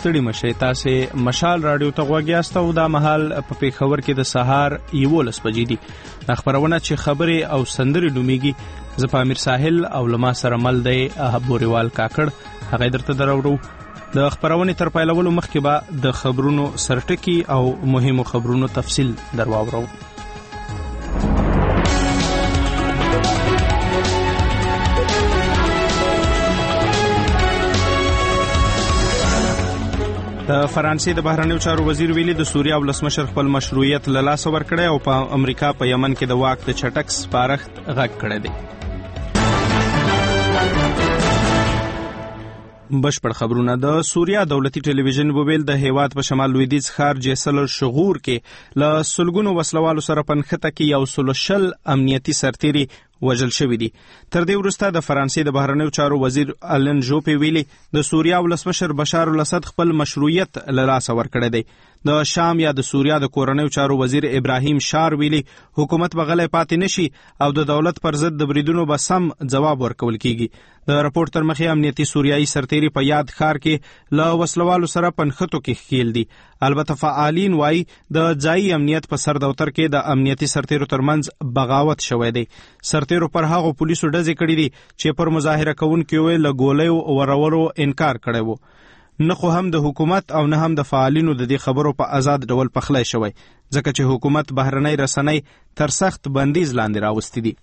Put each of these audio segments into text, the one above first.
ستړي مشئ. تاسې مشال راډیو ته غوږ یاست او دا مهال په پېښور کې د سهار 11 بجې دي. دا خبرونه چې خبرې او سندرې نومیږي، زه په امیر ساحل او لما سره مل دی بوریوال کاکړ، هغه درته دراوړو. د خبرونې تر پیلولو مخکې به د خبرونو سرټکی او مهمو خبرونو تفصیل درواورو. د فرانسې د بهرنیو چارو وزیر ویلي د سوریه ولسمشر خپل مشروعیت له لاسه ورکړی او په امریکا په یمن کې د واک د چټک سپارښت غږ کړی دی. بشپړ خبرونه. د سوریه دولتي ټلویزیون وویل د هیواد په شمال لویدیځ ښار جیسل شغور کې له سلګونو وسلوالو سره په نښته کې 120 امنیتي سرتیري وژل شوي دي. تر دې وروسته د فرانسې د بهرنیو چارو وزیر آلن جوپې ویلي د سوریه ولسمشر بشار الاسد خپل مشروعیت له لاسه ورکړی دی. د شام یا د سوریه د کورنیو چارو وزیر ابراهیم شار ویلي حکومت به غلی پاتې نشي او د دولت پر ضد د بریدونو به سم ځواب ورکول کیږي. د راپور تر مخې امنیتي سوریایي سرتیري په یاد ښار کې له وسلوالو سره په نښتو کې ښکیل دي. البته فعالین وایي د ځایي امنیت په سر دفتر کې د امنیتي سرتیرو ترمنځ بغاوت شوی دی. سرتیرو پر هغو پولیسو ډزې کړي دي چې پر مظاهره کوونکو یې له ګولیو ورولو انکار کړی وو. نه خو هم د حکومت او نه هم د فعالینو د دې خبرو په آزاد ډول پخلی شوی، ځکه چې حکومت بهرنۍ رسنۍ تر سخت بندیز لاندې راوستي دي.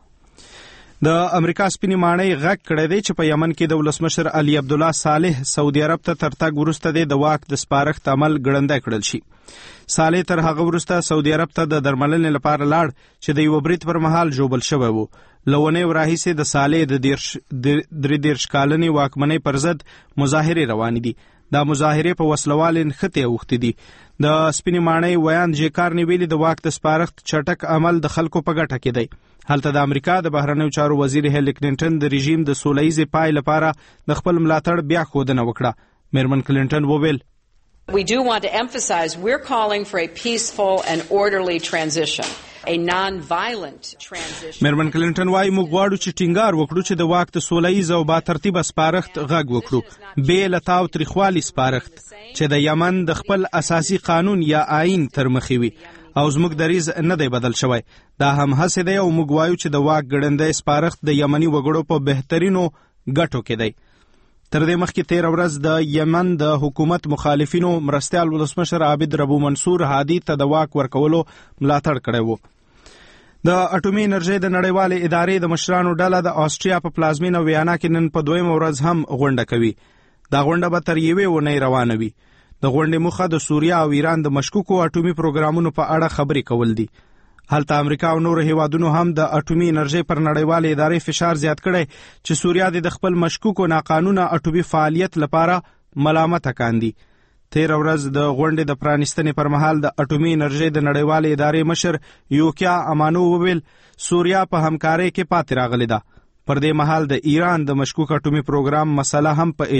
د امریکا سپینې ماڼۍ غږ کړی دی چې په یمن کې د ولسمشر علي عبدالله صالح سعودي عرب ته تر تګ وروسته د واک د سپارښت عمل ګړندی کړل شي. صالح تر هغه وروسته سعودي عرب ته د درملنې لپاره لاړ چې د یو برید پر مهال ژوبل شوی و. لونې راهیسې د صالح د 33 کالنې واکمنۍ پر ضد مظاهرې روانې دي. دا مظاهرې په وسلوالې نښتې اوښتې دي. د سپینې ماڼۍ ویاند جیکارني ویلي د واک د سپارښت چټک عمل د خلکو په ګټه کې دی. هلته د امریکا د بهرنیو چارو وزیر هیلي کلینټن د رژیم د سولهییزې پای لپاره د خپل ملاتړ بیا ښودنه وکړه. میرمن کلینټن وویل We do want to emphasize we're calling for a peaceful and orderly transition. A non-violent transition. میرمن کلینټن وايي موږ غواړو چې ټینګار وکړو چې د واک د سولهییز او با ترتیبه سپارښت غږ وکړو، بې له تاو تریخوالي سپارښت چې د یمن د خپل اساسي قانون یا آئین تر مخې وي او زموږ دریځ نه دی بدل شوی. دا هم هڅې دی او موږ وایو چې د واک ګړندی سپارښت د یمني وګړو په بهترینو ګټو کې دی. تر دې مخکې 13 ورځ د یمن د حکومت مخالفینو مرستیال ولسمشر عابد ربو منصور هادي ته د واک ورکولو ملاتړ کړی و. د اټومي انرژۍ د نړیوالې ادارې د مشرانو ډله د آسټریا په پلازمینه ویانا کې نن په 2 ورځ هم غونډه کوي. دا غونډه به تر 1 اونۍ روانه وي. د غونډې موخه د سوریه او ایران د مشکوکو اټومي پروګرامونو په اړه خبرې کول دي. هلته امریکا او نور هیوادونو هم د اټومي انرژۍ پر نړیوالې ادارې فشار زیات کړی چې سوریه د خپل مشکوکو ناقانونه اټومي فعالیت لپاره ملامت کاندي. 13 ورځ د غونډې د پرانیستنې پر مهال د اټومي انرژۍ د نړیوالې ادارې مشر یوکیا امانو وویل سوریه په همکارۍ کې پاتې راغلی ده. پر دې مهال د ایران د مشکوک اټومي پروګرام مسله هم په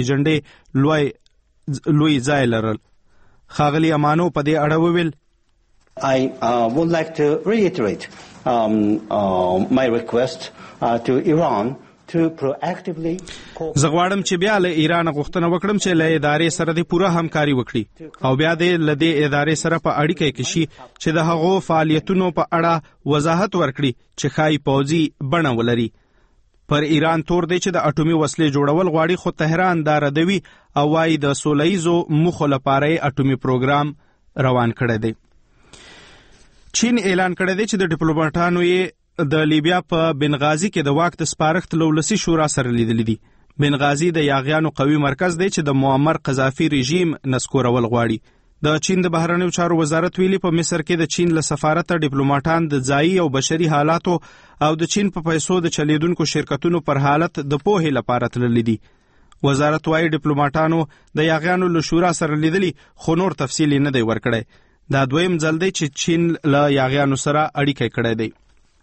ایجنډې لوی ځای لرل. ښاغلي امانو په دې اړه وویل I would like to reiterate my request to Iran to proactively زه غواړم چې بیا له ایران غوښتنه وکړم چې له ادارې سره د پوره همکاري وکړي او بیا د له دې ادارې سره په اړیکه کې شي چې د هغو فعالیتونو په اړه وضاحت ورکړي چې ښایي پوځي بڼه ولري. پر ایران تور دی چې د اټومي وسلې جوړول غواړي، خو تهران دا ردوي او وايي د سولهییزو موخو لپاره یې اټومي پروګرام روان کړی دی. چین اعلان کړی دی چې د ډیپلوماټانو یې د لیبیا په بنغازي کې د واک د سپارښت له ولسي شورا سره لیدلی دي. بنغازي د یاغیانو قوي مرکز دی چې د معمر قذافي رژیم نسکورول غواړي. د چین د بهرنیو چارو وزارت ویلي په مصر کې د چین له سفارته ډیپلوماټان د ځایي او بشري حالاتو او د چین په پیسو د چلیدونکو شرکتونو پر حالت د پوهې لپاره تللی دي. وزارت وايي ډیپلوماټانو د یاغیانو له شورا سره لیدلی، خو نور تفصیل نه دی ورکړی. دا دویم ځل دی چې چین له یاغیانو سره اړیکه کړی دی.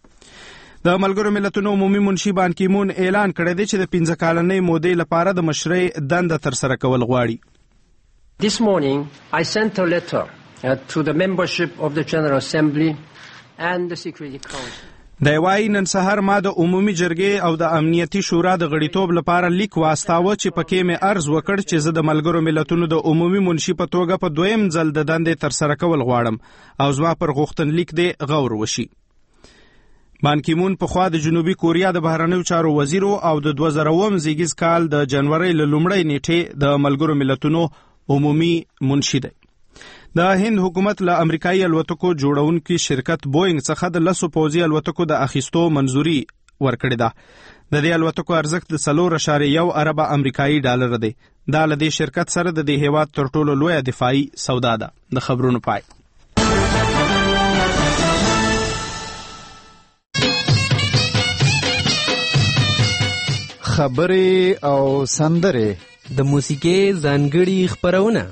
د ملګرو ملتونو عمومي منشي بان کی مون اعلان کړی دی چې د 15 کلنۍ مودې لپاره د مشرۍ دنده ترسره کول غواړي. This morning I sent a letter to the membership of the General Assembly and the Security Council. د وای نن سحر ما د عمومي جرګې او د امنیتي شورا د غړیتوب لپاره لیک واستاوه چې پکې مې عرض وکړ چې زه د ملګرو ملتونو د عمومي منشي په توګه په دویم ځل د دندې تر سره کول غواړم او زما پر غوښتنلیک دې غور وشي. بان کی مون په خوا د جنوبي کوریا د بهرنیو چارو وزیر او د 2000 زیږیز کال د جنوري له لومړۍ نیټې د ملګرو ملتونو عمومي منشي دی. د هند حکومت له امریکایي الوتکو جوړونکي شرکت بوئنګ څخه د 10 پوځي الوتکو د اخیستو منزوري ورکړې ده. د دې الوتکو ارزښت د 4.1 ارب امریکایي ډالر دی. دا له دې شرکت سره د دې هیواد تر ټولو لوی دفاعي سودا ده. د خبرونو پای. خبرې او سندرې د موسیقي ځانګړي خبرونه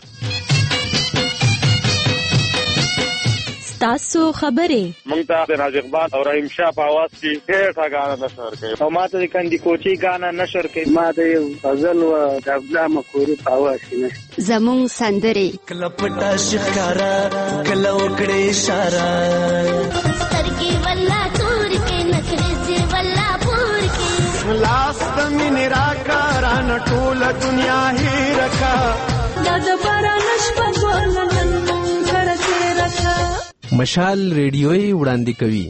تاسو خبرې مونږ ته د ناز اقبال او رحیم شاه په आवाज کې ډېر غانا نشر کوي او ماته د کندي کوچي غانا نشر کوي ماته یو غزل او د افلام کوري په आवाज کې زمون سندرې کله پټا شکارا کله وکړې اشاره سترګې ولا تور کې نخرې ولا پور کې لاس مين راکاران ټول دنیا هي رکھا د باران شپه ګورلن کرته رکھا. مشال ریډیوي وړاندې کوي.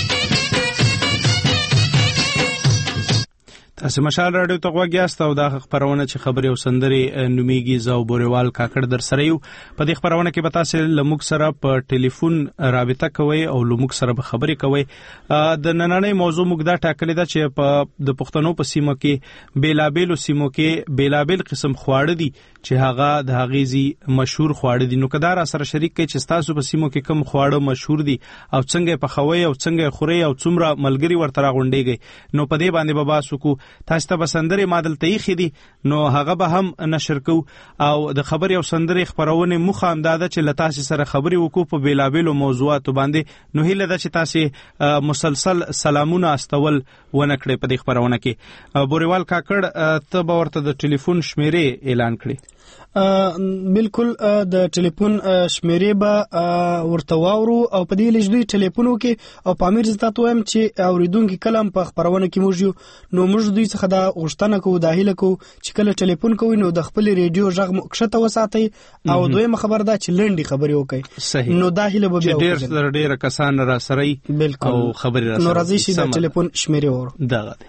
تاسو مشال رادیو ته غوږیاست او دا خبرونه چې خبرې او سندرې نومیږي زو بوریوال کاکړ در سره یو. په دې خبرونه کې به تاسو لموږ سره په ټلیفون رابطه کوئ او لموږ سره به خبرې کوئ. د نننۍ موضوع موږ دا ټاکلې ده چې په د پښتنو په سیمو کې بیلابیل سیمو کې بیلابیل قسم خواړه دي چې هغه د هغیزي مشهور خواړه دي. نو کدار سره شریک کې چې تاسو په سیمو کې کوم خواړه مشهور دي او څنګه په خوي او څنګه خوري او څومره ملګری ورته راغونډيږي نو په دې باندې به باسو کو. تاسو ته بسندري مادل تېخې دي نو هغه به هم نشر کو او د خبري او سندري خبرونه مخه امداده چې لتاسي سره خبري وکړو په بیلابیلو موضوعاتو باندې. نو هیله ده چې تاسو مسلسل سلامونه استول ونکړي په دې خبرونه کې. بوریوال کاکړ ته به ورته د ټلیفون شمیرې اعلان کړي. بالکل د ټلیفون شمیرې به ورته واورو او په دې لږ ټلیفونو کې او په امیر زتا تویم چې اوریدونکو کلم په خبرونه کې موږ نو موږ دوی څخه دا غوښتنه کوو داخله کوو چې کله ټلیفون کوي نو د خپل ریډیو غږ مکشته وساتي او دویمه خبر دا چې لنډي خبرې وکړي نو داخله به بیا ډېر کسان را سره او خبرې را سره نو راځي چې د ټلیفون شمیرې ورو دغه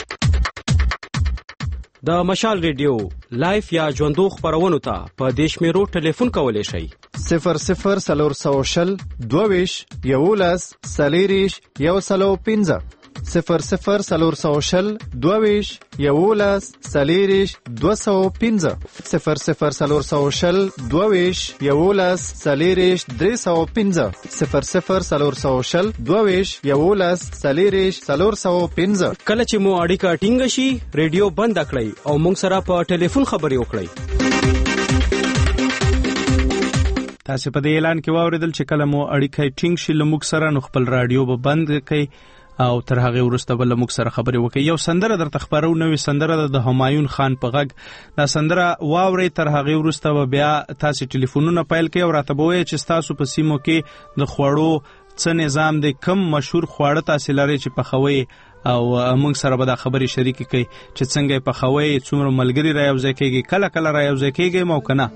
د مشال ریډیو لایف یا ژوندو خبرونو ته په دیش میرو ټلیفون کولای شئ 00 22 11 سلیریش 115 00 22 11 سلیریش 215 00 22 11 سلیریش 315 00 22 11 سلیریش 415. کله چې مو اړیکه ټینګ شي ریډیو بند کړئ او موږ سره په ټلیفون خبرې وکړئ. تاسو په دې اعلان کې واوریدل چې کله مو اړیکه ټینګ شي لموږ سره نو خپل رادیو به بند کړئ او تر هغه وروسته بل موږ سره خبرې وکړي. یو سندره درته خبرو نوې سندره د همایون خان په غږ. دا سندره واوري تر هغه وروسته بیا تاسو ټلیفونونه پایل کې او راته بوي چې تاسو په سیمو کې د خوړو څه نظام دی کم مشهور خواړه تاسو لري چې په خوي او موږ سره به دا خبرې شریک کړي چې څنګه په خوي څومره ملګری را یوځای کېږي کله کله را یوځای کېږي مو کنه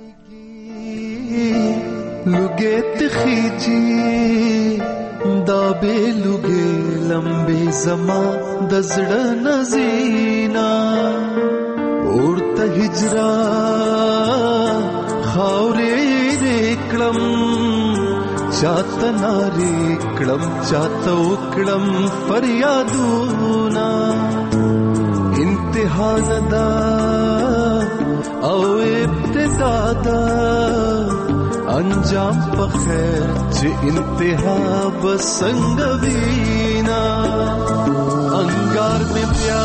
لګت خيجي دا به لګې لمبه زما د زړه نزینا ورته هجرا خاورې نکړم چاته ناری کړم چاته وکړم فریادونه امتحان دا او ابتدا دا انجام په خیر چې انتها بسنګ وینا انګار می بیا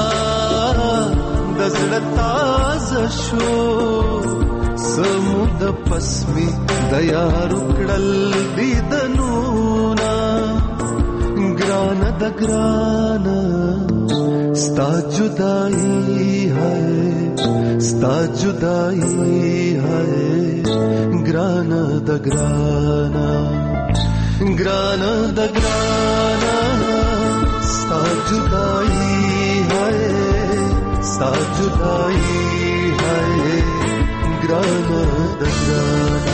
د زړه تازه شو سمود پسمی د یار کړل دیدنونا ګران د ګران ستا جدائی ہے ستا جدائی ہے گران د گرانا گران د گرانا जुदाई है सा जुदाई है ग्राना दजाना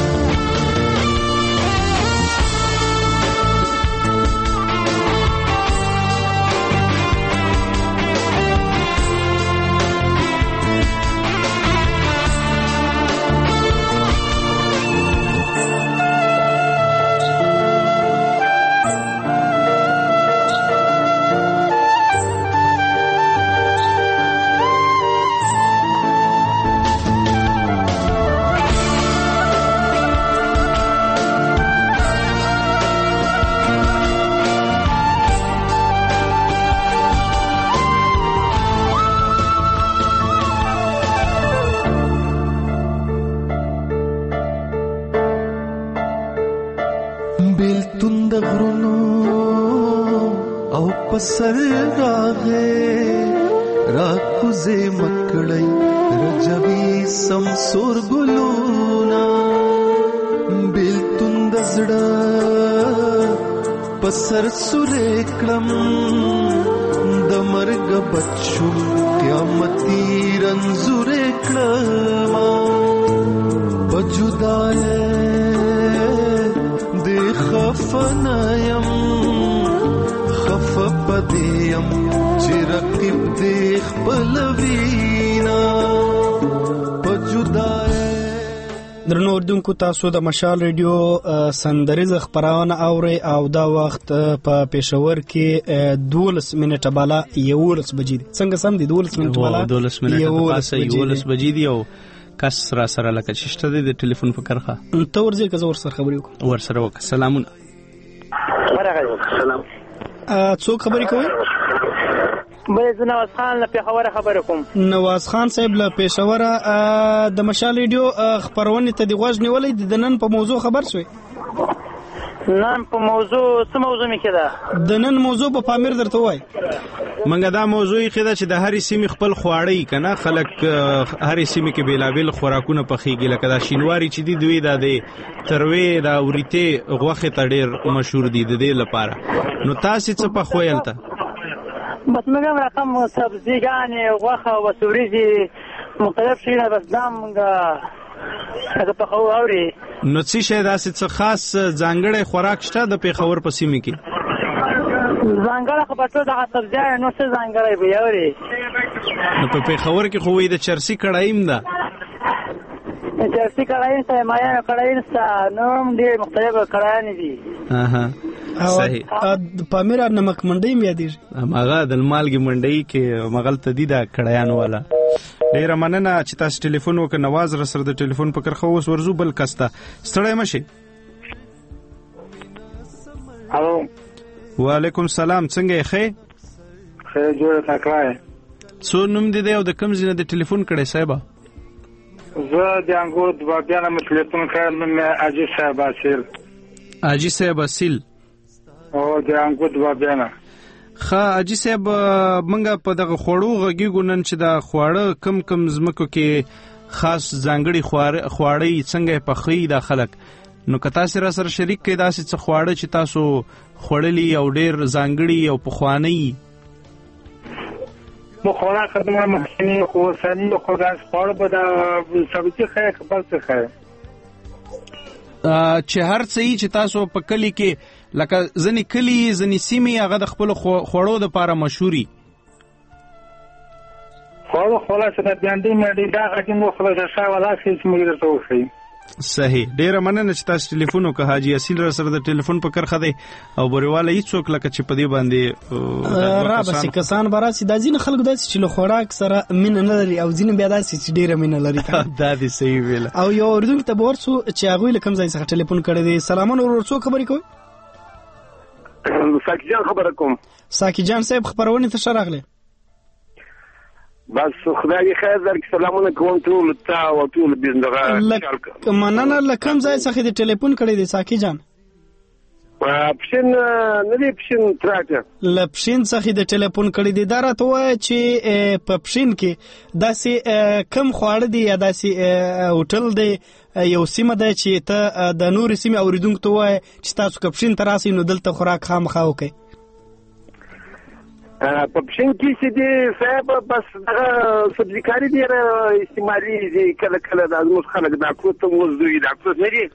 पसर राखुजे मकड़ई रजवी समसोर गुलूना बिल तुंदजड़ा पसर सुरेकड़म दमर्ग बच्चू क्यामती रंजुरेकड़मा बजुदाए दे खफनायम خفپدیم چې رقیب دیخ پلوینا پجدای درنو اردوونکو تاسو د مشال ریډیو سندریز خبرونه اوري او دا وخت په پېښور کې 12 منټه بالا 11 بجې دي څنګه سم دي 12 منټه بالا 12 منټه پاسه 11 بجې دي او کس را سره لکه چشته د ټلیفون په کرخه ته ورځي که زور سره خبرې وکړو ور سره وک سلامونه سلام څوک خبرې کوي بل زه نواز خان له پېښور خبرې کوم نواز خان صاحب له پېښور د مشال ریډیو خبرونه ته دی غوږ نیولې د نن په موضوع خبر شوي نن په موضوع څه موضوع مې کېده د نن موضوع په پامیر درته وای منګه دا موضوع یې خېده چې د هرې سیمې خپل خواړی کنه خلک هرې سیمې کې بیلابل خوراکونه پخېږي لکه دا شینواری چې دی دوی دا د تروي دا ورته غوخه ته ډېر مشهور دي د دې لپاره نو تاسو څه په خویل ته بس موږ رقم سبزیګانې غوخه او سوريزي مختلف شیونه بس دامګه هغه په خو اوري نو څه شي داسې څه خاص ځانګړی خوراک شته د پیښور په سیمه کې ځانګړی خو په ټول دغه سبزیانې نو څه ځانګړی به اوري نو په پیښور کې خو وې د چرسي کړایم ده چرسي کړایم ته مایا کړایم نوم ډېر مختلف کړایم دي اها صحیح پامیر نمک منډي مې یادېږي هغه د مالګي منډي کې مغل تدیدا کړایانو والا ډیره مننه چې تاسو ټلیفون وکړ نواز را سره د ټلیفون په کرخه اوس ورزو بل کسته ستړی مشي الو وعلیکم السلام څنګه یې خیر جوړ تکای څو نوم دې او د کم ځینې د ټلیفون کړي صاحب زه د انګور د بابیانه مې ټلیفون کړم مې اجي صاحب اصل اجي صاحب اصل او د انګور د بابیانه خا اجي صاحب منګه په دغه خوړو غږیږو نن چې دا خواړه کم زمکو کې خاص ځانګړي خواړې څنګه په خې د خلک نو کتا سره شریک کې داسې څه خواړه چې تاسو خړلې او ډېر ځانګړي او پخوانی مو خوراک خدمت مخکنی خو سنی خو دا خواړه به دا سبزی خای خپل څه خای چې هر څه چې تاسو په کلی کې لکه ځنی کلی ځنی سیمې هغه د خپل خوړو د لپاره مشهوري خوړو خلاص د باندې مې دا غږی نو خلاص شای ولا هیڅ مې درته وخی صحیح ډیره مننه چې تاسو ټلیفون وکړ حاجی اصل را سره د ټلیفون په کرخه دی او بریواله هیڅ څوک لکه چې په دې باندې را بس کسان براسي د ځین خلکو داسې چې له خوراک سره مين نه لري او ځین بیا داسې چې ډیره مين لري دا دې صحیح ویل او یو اردو ته ورسو چې هغه لکم ځای څخه ټلیفون کړی دی سلامونه ورسو خبرې کوي ساکی جان خبر کوم ساکی جان صاحب خبرونه ته شراغله بس خدای خیر درک سلامونه کوم ټول ته او ټول بندغه مننه لکم ځای څخه د ټلیفون کړی دی ساکی جان پښین نه دی پښین تراټه لپښین څخه د ټلیفون کړی دی دا راته وای چې په پښین کې داسې کم خواړه دی یا داسې هوټل دی یو سیمه ده چې ته د نور سیمه اوریدونکو ته وای چې تاسو کپښین تراسي نو دلته خوراک خامخا وکي په پښین کې چې دی صاحب بس دغه سبزیکاري ډېره استعمالېږي کله کله دا زموږ خلک دا کروت وزدوي دا کروت نه دي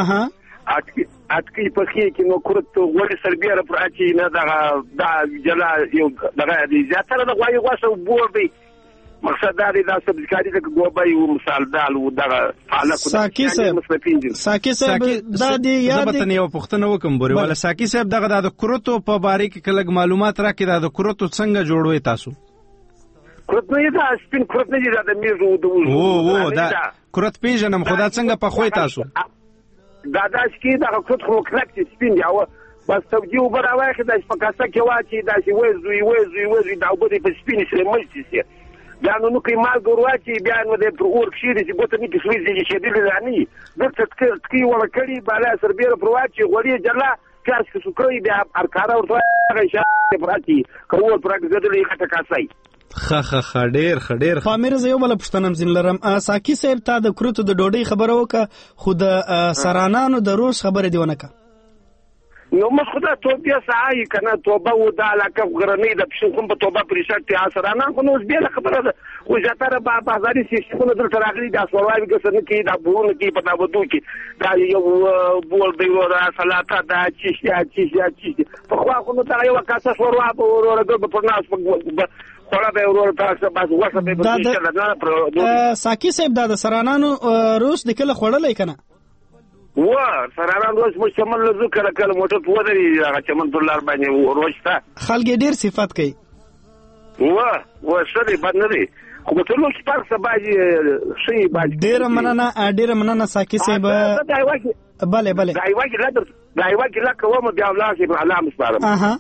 اټکي پخې کې نو کروت غوړي سربیره پر اچي نه دا جلا یو دغه دی زیاتره د غوایي غوښه بور دی مقصد دا دی دا سبزیکاري د ګوبای او مثال دال او دغه پالک ساکي صاحب دا دی یاد دی یو پښتنه وکم بوري ولا ساکي صاحب دغه د کروتو په باره کې کله معلومات راکړي د کروتو څنګه جوړوي تاسو کروت نه دا سپین کروت نه دی دا د میزو او دا کروت پیژنم خدا څنګه په خوې تاسو دا چې دا کروت خو کلک سپین دی او بس توجیه وبراوي دا په کاسه کې واچي دا چې وېزوي دا وبدي په سپین سره ملتي سي بیا نو کوي مال ګورواچی بیا نو د پرور کشي چې ګوت نه کیږي چې شدید لانی دغه تکي ولا کړي بالا سربیره پرواچی غوړي جلا کارس کې سکري بیا ارکاره ورته غشا پراتی کوو پرګ زدلې خټه کاسای خ ډېر پامیر زه یو بل پښتنم زین لرم ساکي صاحب ته د کروتو د ډوډۍ خبره وکړه خو د سرانانو د روز خبره دی ونه کا نو مخ خدا توبه سعی کنه توبه و دا لکه غرنی د پښین کوم په توبه پرشت ته اثرانه خو نو به خبره ده خو ځاتره په بازاري سیستمونو در تراغلي د سوالوي ګسنه کې دا بوونه کې پتا ودو کې دا یو بول دی ورا سلاطه دا چی په خو نو دا یو کاسه وروا ورغه په ناس خورا به ورور تاسو بس واسه به د ساکي صاحب د سرانانو روز د کله خړلې کنه سرانان روز مشتمل لزو کله کله موټر په ودري هغه چمن دولار باندې ورشته خلک ډیر صفات کوي شری بد نه دی خو په ټولو کې پر سبا شي باندې ډیر مننه ساکي صاحب بله دایوا کې لا کوم بیا ولاسي په علامه سپارم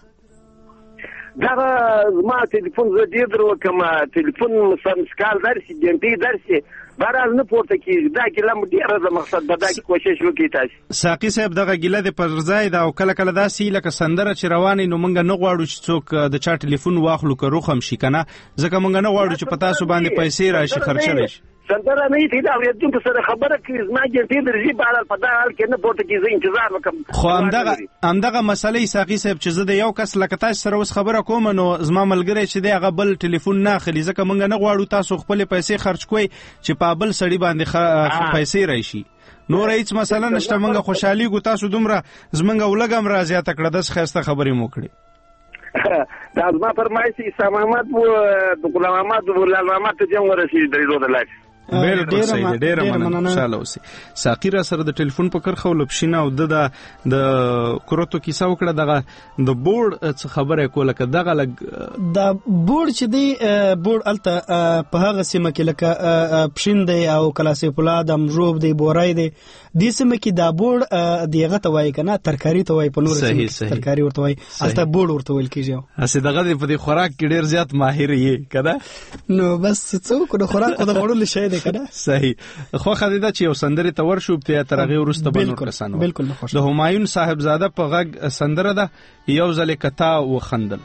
دا ما تلیفون زه درو کوم تلیفون مسکال درسي جنټي درسي بارز نه پورته کیږي دا ګیله مو ډیره د مقصد دا کې کوشش وکړي تاسو ساقي صاحب دغه ګیله د پرځای دا او کله کله دا سی لکه سندره چې رواني نو مونږ نه غواړو چې څوک د چا ټلیفون واخلو که روخم شي کنه ځکه مونږ نه غواړو چې پتا سو باندې پیسې راشي خرچه شي سندره نه دی دا ورته سره خبره کوي زما ګټې درځي بهر په دا حال کې نه پورته کیږي انتظار وکم خو همدغه مسلې ساقي صاحب چې زه د یو کس لکه تاسو سره اوس خبره کوم نو زما ملګری چې دی هغه بل ټلیفون نه اخلي ځکه مونږ نه غواړو تاسو خپل پیسې خرج کوئ چې په بل سړي باندې پیسې راشي نور هیڅ مسله نشته مونږ خوشحالي ګو تاسو دومره زمونږ ولګم راځي ته کړه د خسته خبرې مو کړې دا زما فرمایشي اسلام محمد او غلام محمد او لال محمد ته جنگ ورسېږي درې دوه لای بالکل صحیح ډیر مننه خوشاله اوسئ ساقي را سره د ټلیفون په کرخه ولپښینه او د کروتو کیسه وکړه دغه د بورډ څه خبره کوله که دغه لګ د بورډ چې دی بورډ الته په هغه سیمه کې لکه پښین دی او کلاسې فولاد امژوب دی بورای دی دې سیمه کې دا بورډ دیغه ته وایي کنه ترکاری ته وایي په نور سیمه ترکاری ورته وایي الته بورډ ورته ویل کیږي اسې دغه په دې خوراک کې ډیر زیات ماهر یې کده نو بس څوک د خوراک د غوړل شي صحیح خو خدیدا چې یو سندره تور شو په ترغه ورسته بنور کسانو بالکل د همایون صاحبزاده په غږ سندره ده یو ځل کتا و خندل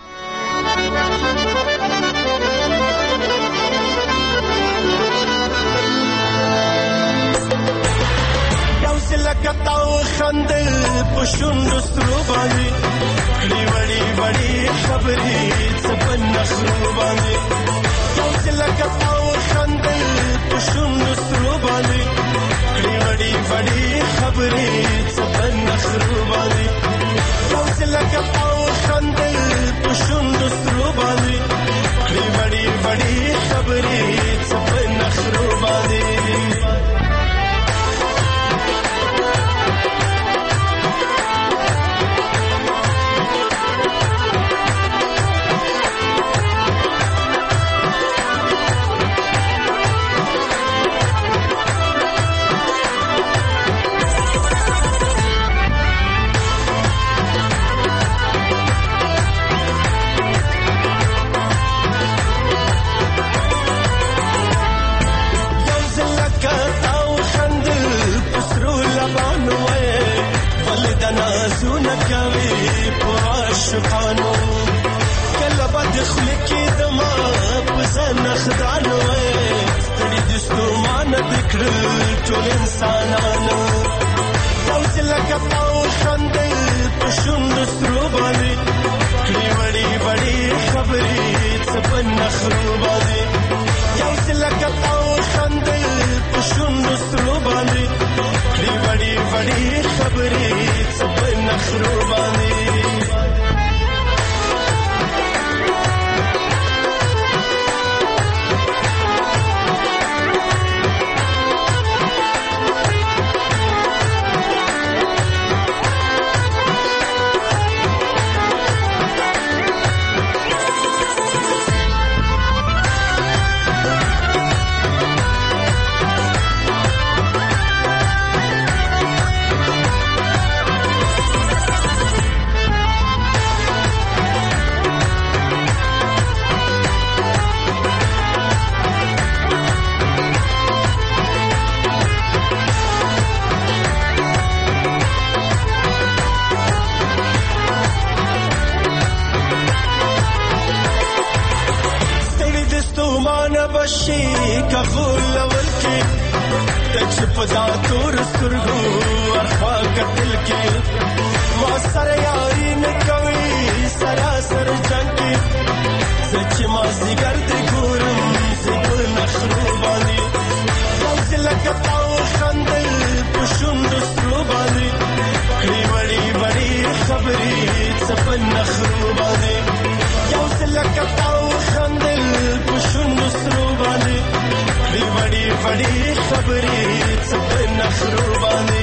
یو ځل کتا و خندل پښوند سترو باندې کړي وړي وړي خبرې څپن نخرو باندې یو ځل کتا خندل پښوند سترو باندې کړي وړي وړي خبرې څپن نخرو باندې یو ځل کتا خندل پښوند سترو باندې کړي وړي وړي خبرې څپن نخرو باندې شقانو کله بد خلکی دما پسن خدانو ستړي دستو مان دکړل ټول انسانانو اوس لکه پاو خندل پښوند سترو باندې کړي وړي وړي خبرې څه په نخرو باندې بشي كغول ولكي تجب ذاتور سترغو أرخوا قتلكي ما سر ياري نكوي سراسر جنكي زج ما زيگر دي گورم زيگر نخروباني يوزلك تاو خندل پشون دستروباني کڑی بڑی بڑی خبری سپن نخروباني يوزلك تاو خندل پشون دستروباني کڑی بڑی بڑی خبری سپن نخروباني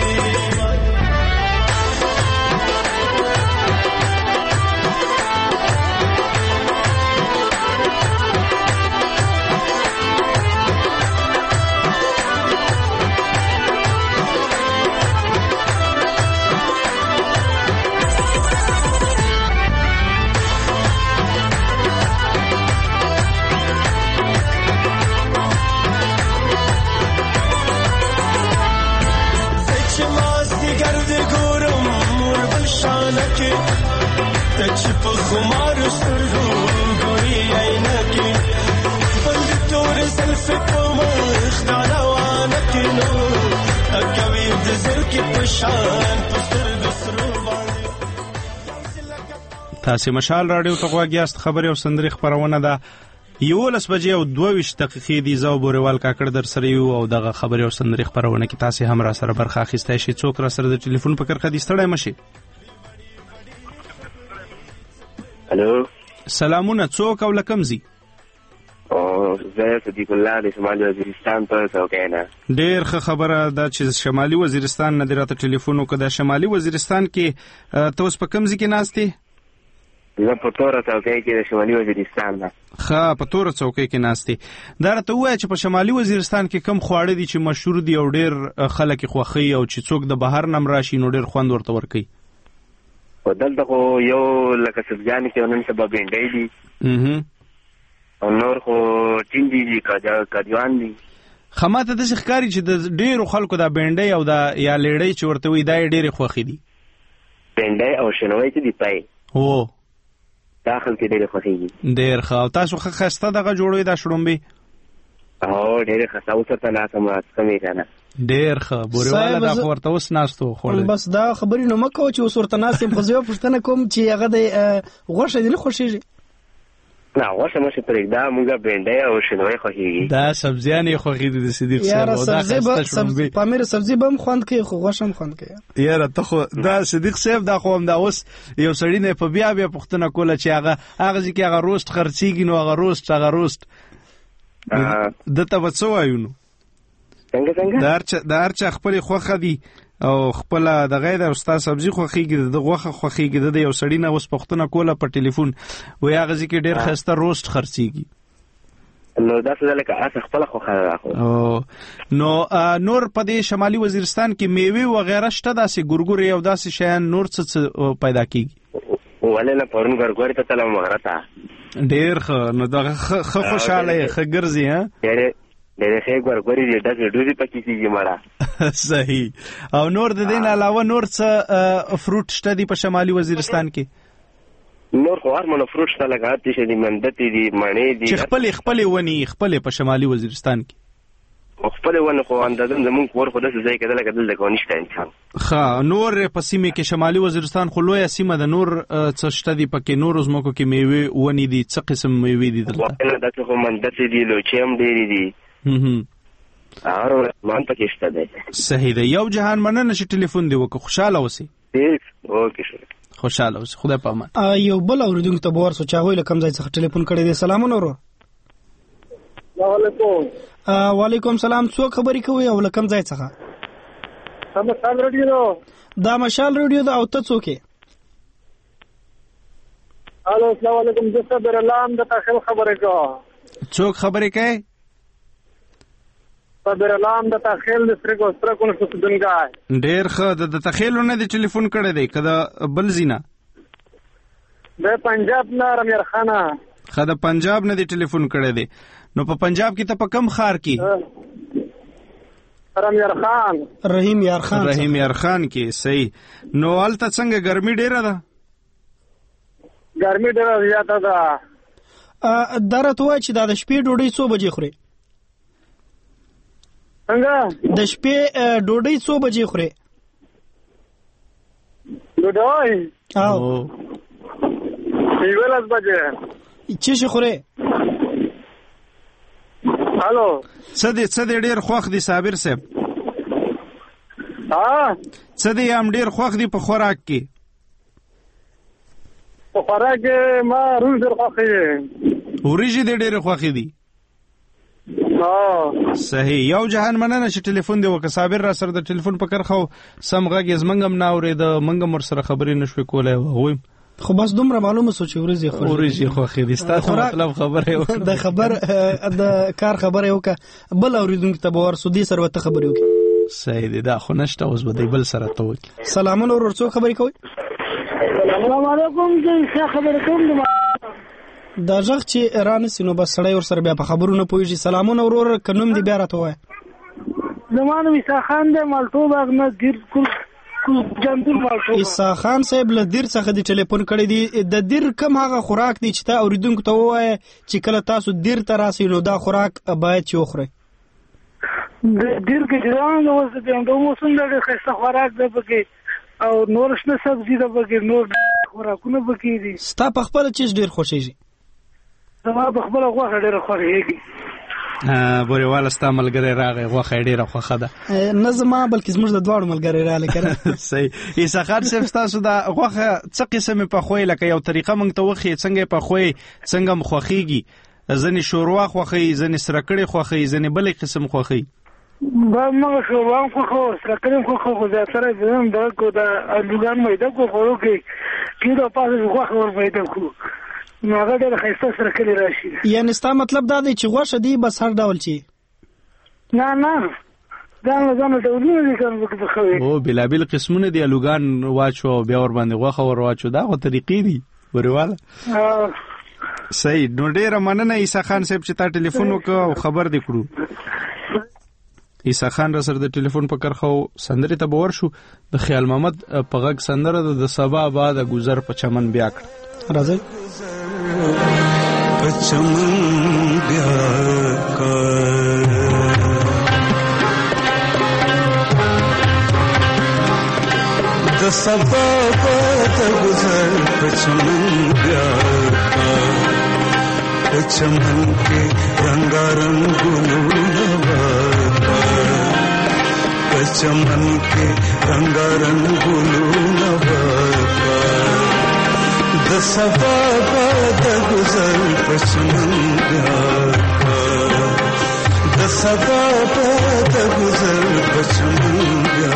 تجب خمار سترغو گوری عینکی بلد تور زلفت بمخ دانوانکی نو اکوی دزر کی پشان پستر دسرو بانی. تاسې مشال راډیو ته غوږ یاست. خبرې او سندرې خپرونه ده 11 بجې او 22 دقیقې دي. زه بورېوال کاکړ در سره یو او دغه خبرې او سندرې خپرونه کې تاسې هم را سره برخه اخیستی شئ. څوک را سره د ټلیفون په کرښه دي؟ ستړی مشئ. الو سلامونه. څوک او له کوم ځای؟ زه صدیق الله د شمالي وزیرستان په څوکۍ نه. ډېر ښه خبره ده چې شمالي وزیرستان نه دې راته ټلیفون وکړه. د شمالي وزیرستان کې ته اوس په کوم ځای کې ناست یې؟ زه په توره څوکۍ کې د شمالي وزیرستان نه. ښه، په توره څوکۍ کې ناست یې. دا راته ووایه چې په شمالي وزیرستان کې کوم خواړه دي چې مشهور دي او ډېر خلک یې خوښوي او چې څوک د بهر نه هم راشي نو ډېر خوند ورته ورکوي؟ او دلته خو یو لکه سبزیانې چې نن سبا بینډۍ دي او نور خو ټینډي دي، کاجوان دي. ښه، ماته داسې ښکاري چې د ډېرو خلکو دا بینډۍ او دا یا لیړۍ چې ورته وایي دا یې ډېرې خوښې دي. بینډۍ او شنوۍ چې دي پای هو دا خلک ډېرې خوښېږي. ډېر ښه. او تاسو ښه ښایسته دغه جوړوئ دا شړومبې؟ هو ډېرې ښه. اوس ورته ناستم څکمې که نه. ډېر ښه. بورېواله دا خو ورته اوس ناست و خوړل. بس دا خبرې نو مه کوه چې اوس ورته ناست یم. خو زه یوه پوښتنه کوم چې هغه د غوښه دې نه خوښېږي؟ نه، غوښه مه شي پرېږده، موږ بینډۍ او شنوۍ خوښېږي. دا سبزیانې یې خوښې دي د صدیق صاحب. پامیر سبزي به هم خوند کوي خو غوښه هم خوند کوي. یاره ته خو دا صدیق صاحب دا خو هم دا اوس یو سړي نه په بیا پوښتنه کوله چې هغه ځای کې هغه روست خرڅېږي نو هغه روست دته به څه وایو نو؟ څنګه د هر چا خپلې خوښه دي او خپله دغه د ستا سبزي خوښېږي، د غوښه خوښېږي. د یو سړي نه اوس پوښتنه کوله په ټلیفون وایي هغه ځای کې ډېر ښایسته روست خرڅېږي. نو داسې ده لکه هسې خپله خوښه ده. نو نور په دې شمالي وزیرستان کې میوې وغیره شته داسې ګورګورې او داسې شیان نور څه پیدا کېږي؟ ولې نه، پرون ګورګورې ته تلم غره ته. ډېر ښه. نو دغه ښه خوشحاله یې، ښه ګرځې؟ ډېرې ښې ګورګورې دي، ډزې ډوزې پکې کېږي مړه. صحیح. او نور د دې نه علاوه نور څه فروټ شته دي په شمالي وزیرستان کې؟ نور خو هر منو فروټ شته، لکه هاتې دي، مندتې دي، مڼې دي، چې خپلې ونې خپلې په شمالي وزیرستان کې خپلې ونې خو اندازه زمونږ کور خو داسې ځای کې ده لکه دلته خو نشته انسان. ښه. نور په سیمې کې شمالي وزیرستان خو لویه سیمه ده، نور څه شته دي پکې؟ نورو ځمکو کې میوې ونې دي، څه قسم میوې دي دلته؟ داسې خو مندتې دي، لوچې هم ډېرې دي. مان پکې شته دی. صحیح دی. یو جهان مننه چې ټلیفون دی وکړه. خوشاله اوسئ. اوکې خوشاله اوسئ. خدای په امان. یو بل اوریدونکو ته به ورسو چې هغوی له کوم ځای څخه ټلیفون کړی دی. سلامونه ورور. وعلیکم سلام. څوک خبرې کوي او له کوم ځای څخه؟ مشال رادیو. دا مشال رادیو دا. او ته څوک یې؟ الو السلام علیکم. زه صبر الله ام د تاخیر خبرې کوم. څوک خبرې کوي؟ صبر الله ام د تاخیر د سرکو څخه. ډېر ښه. د تخیلونه دی ټلیفون کړی دی کدا بل زینا؟ د پنجاب نه رمیر خانه. د پنجاب نه دی ټلیفون کړی دی. نو په پنجاب کې ته په کم ښار کې؟ رحیم یار خان کې. صحیح. نو هلته څنګه ګرمي ډیره ده؟ ګرمي ډیره زیاته ده. دا راته وایي چې دا د شپې ډوډۍ څو بجې خورې؟ څنګه د شپې ډوډۍ څو بجې خورې؟ ډوډۍ 11 بجې. چې شي خورې؟ الو څه دې ډېر خوښ دي صابر صاحب؟ څه دې هم ډېر خوښ دي په خوراک کې؟ په خوراک کې ما وریجې خوښې دي. وریجې دې ډېرې خوښې دي؟ صحیح. یو جهان مننه چې ټلیفون دی وکړه. صابر را سره د ټلیفون په کرخه سم غږ یې زمونږ هم نه اورېده. موږ هم ورسره خبرې نه شوې کولی. هغوی خو بس دومره معلومه سو چې وریجې خوښې دي. ستاسو مطلب خبره وکړه. د کار خبره وکړه. بل اورېدونکي ته به ورسو دې سره ورته خبرې وکړي. صحیح دی. دا خو نشته. اوس به دی بل سره ته وکړي. سلامونه ورور. څوک خبرې کوي؟ السلام علیکم. زه خبرې کوم. دا غږ چې رانسي نو بس سړی ورسره بیا په خبرونه پوهېږي. سلامونه ورور. که نوم دې بیا راته ووایه. زما نوم عیسی خان دی. مالټو باغ نه دیر جندول مالټو. عیسی خان صاحب له دیر څخه دې ټلیفون کړی دی. د دیر کم هغه خوراک دی چې ته اورېدونکو ته ووایه چې کله تاسو دیر ته راسئ نو دا خوراک باید چې وخورئ؟ دیر کې جوان د موسم د ښایسته خوراک دی پکې او نور شنه سبزي ده پکې. نور خوراکونه پکې دي. ستا په خپله چیز ډېر خوښېږي؟ زما په خپله غوښه ډېره خوښېږي. بورېواله ستا ملګری راغی. غوښه یې ډېره خوښه ده. نه زما بلکې زموږ د دواړو ملګری راغلی که نه. صحیح. عیسی خان صاحب ستاسو دا غوښه څه قسمې پخوئ؟ لکه یو طریقه موږ ته وښیې څنګه یې پخوئ، څنګه م خوښېږي؟ ځینې شوروا خوښوي، ځینې سره کړې خوښوي، ځینې بلې قسم خوښوي. موږ شوروا هم خوښوو، سره کړې هم خوښوو، خو زیاتره زه هم د الوګان میده کړو خوړو کې کېدو پاسه غوښه ور میده کړو نو هغه ډېره ښایسته سره کړې راشي. یعنې ستا مطلب دا دی چې غوښه دی بس هر ډول چې نه ځان ډولونه دي که پکې پخوي. او بېلابېل قسمونه دي. الوګان واچو او بیا ورباندې غوښه ور واچو. دا خو طریقې دي ورېواله. صحیح. نو ډېره مننه عیسی خان صاحب چې تا ټلیفون وکړه او خبر دې کړو. عیسی خان را سره د ټلیفون په کرخه سندرې ته به ورشو. د خیال محمد په غږ سندره ده د سبا بعد گذر په چمن بیا کړه. راځئ. په چمن بیا د سبا بعد گذر په چمن بیا په چمن کې رنگارنګ ګلونه چمن کے رنگارنگ گلونه د سبا بعد گذر په چمن بیا د سبا بعد گذر په چمن بیا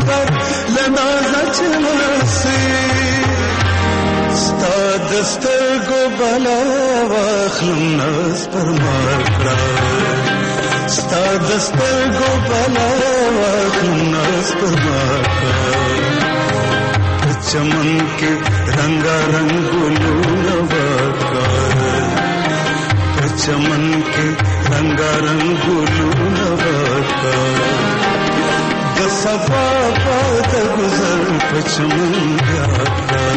Stardust سترګو بلا واخلم ناز پر ماکړه ستا د سترګو بلا واخلم ناز پر ماکړه په چمن کې رنگا رنگولونه واکړه په چمن کې رنگا رنگولونه واکړه د صفا پات گزر په چمن واکړه.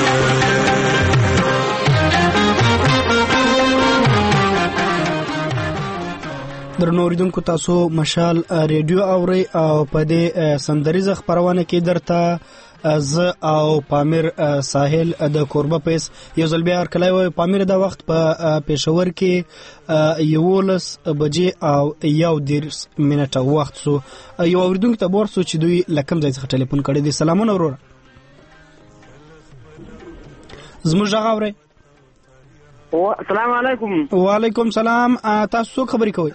درنو اوریدونکو تاسو مشال ریډیو اوري او په دې سندریزه خبرونه کې درته ز او پامیر ساحل د کوربه پیس یو ځل بیا کلای وای پامیر دا وخت په پېښور کې 11 بجې او 1:10 منټه وخت سو یو اوریدونکو ته ورسو چې دوی لکم ځای څخه ټلیفون کړی دي. سلامونه ورور زموږ غاوري. السلام علیکم. وعلیکم سلام. تاسو خبرې کوئ؟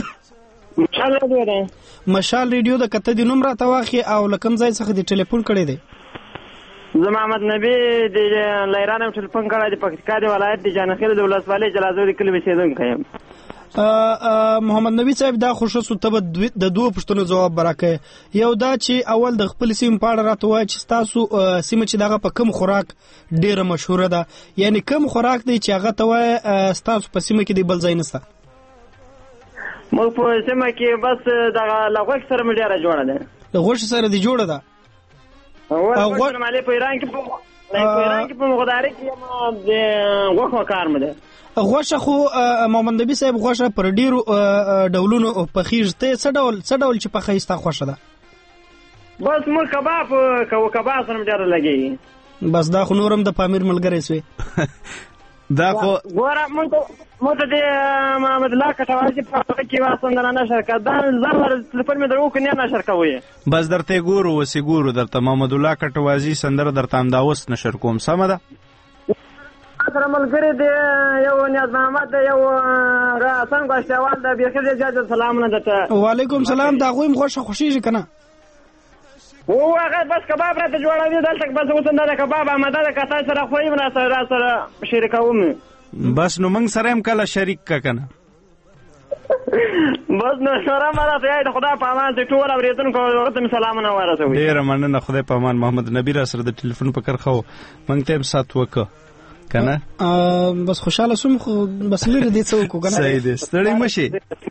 مشال ریډیو د کته د نوم راته واخی او لکم ځای څخه د ټلیفون کړی دی. زه محمد نبی د لیران ټلیفون کړی دی، پکتیکا دی ولایت د جانخیل د ولسوالۍ جلازو د کلی اوسیدونکی یم. محمد نبی صاحب دا خوشو ته د دوه پښتنو جواب براکه. یو دا چې اول د خپل سیم پاړه راته وای چې تاسو سیمه چې دغه په کم خوراک ډیره مشهوره ده، یعنی کم خوراک دی چې هغه ته وای تاسو په سیمه کې دی بل ځای نشته؟ موږ په سیمه کې بس دغه لغوښ سره مې ډیره جوړه ده. لغوښ سره دی جوړه ده او مالې په ایران کې په مقداري کې د غوښه کار مده. غوښه خو محمد نبی صاحب غوښه پر ډیرو ډولونو په خېژته څه ډول چې په خېستا خوښه ده؟ بس موږ کباب سره ډیر لګي. بس دا خو نورم د پامیر ملګری سوی. دا خو ګوره موږ ته د محمد الله کټوازي په کې واسندنه نشر کړه زمر تلیفون مې درو کنه نشر کوي. بس درته ګورو وسی ګورو درته محمد الله کټوازي سندره درته انداوس نشر کوم. سمه ده سره ملګری دی یو نیاز محمد یو حسن غشتوال د بخیر اجازه سلامونه درته. وعلیکم سلام. دا غویم خوشیږي کنه؟ هغه بس کباب راته جوړوي دلته بس وسنده د کباب آماده ده کته سره خویم را سره شریکوم. بس نو موږ سره هم کله شریک کا کنه. بس نو سره مراته د خدا په امان ته ټول اوریدونکو ورته سلامونه ورسوي. ډیر مننه. خدای په امان. محمد نبی را سره د ټلیفون په کار خو موږ ته سات وک کنه. بس خوشاله سوم خو بس لري دې څوک کنه. صحیح دې ستړي مشي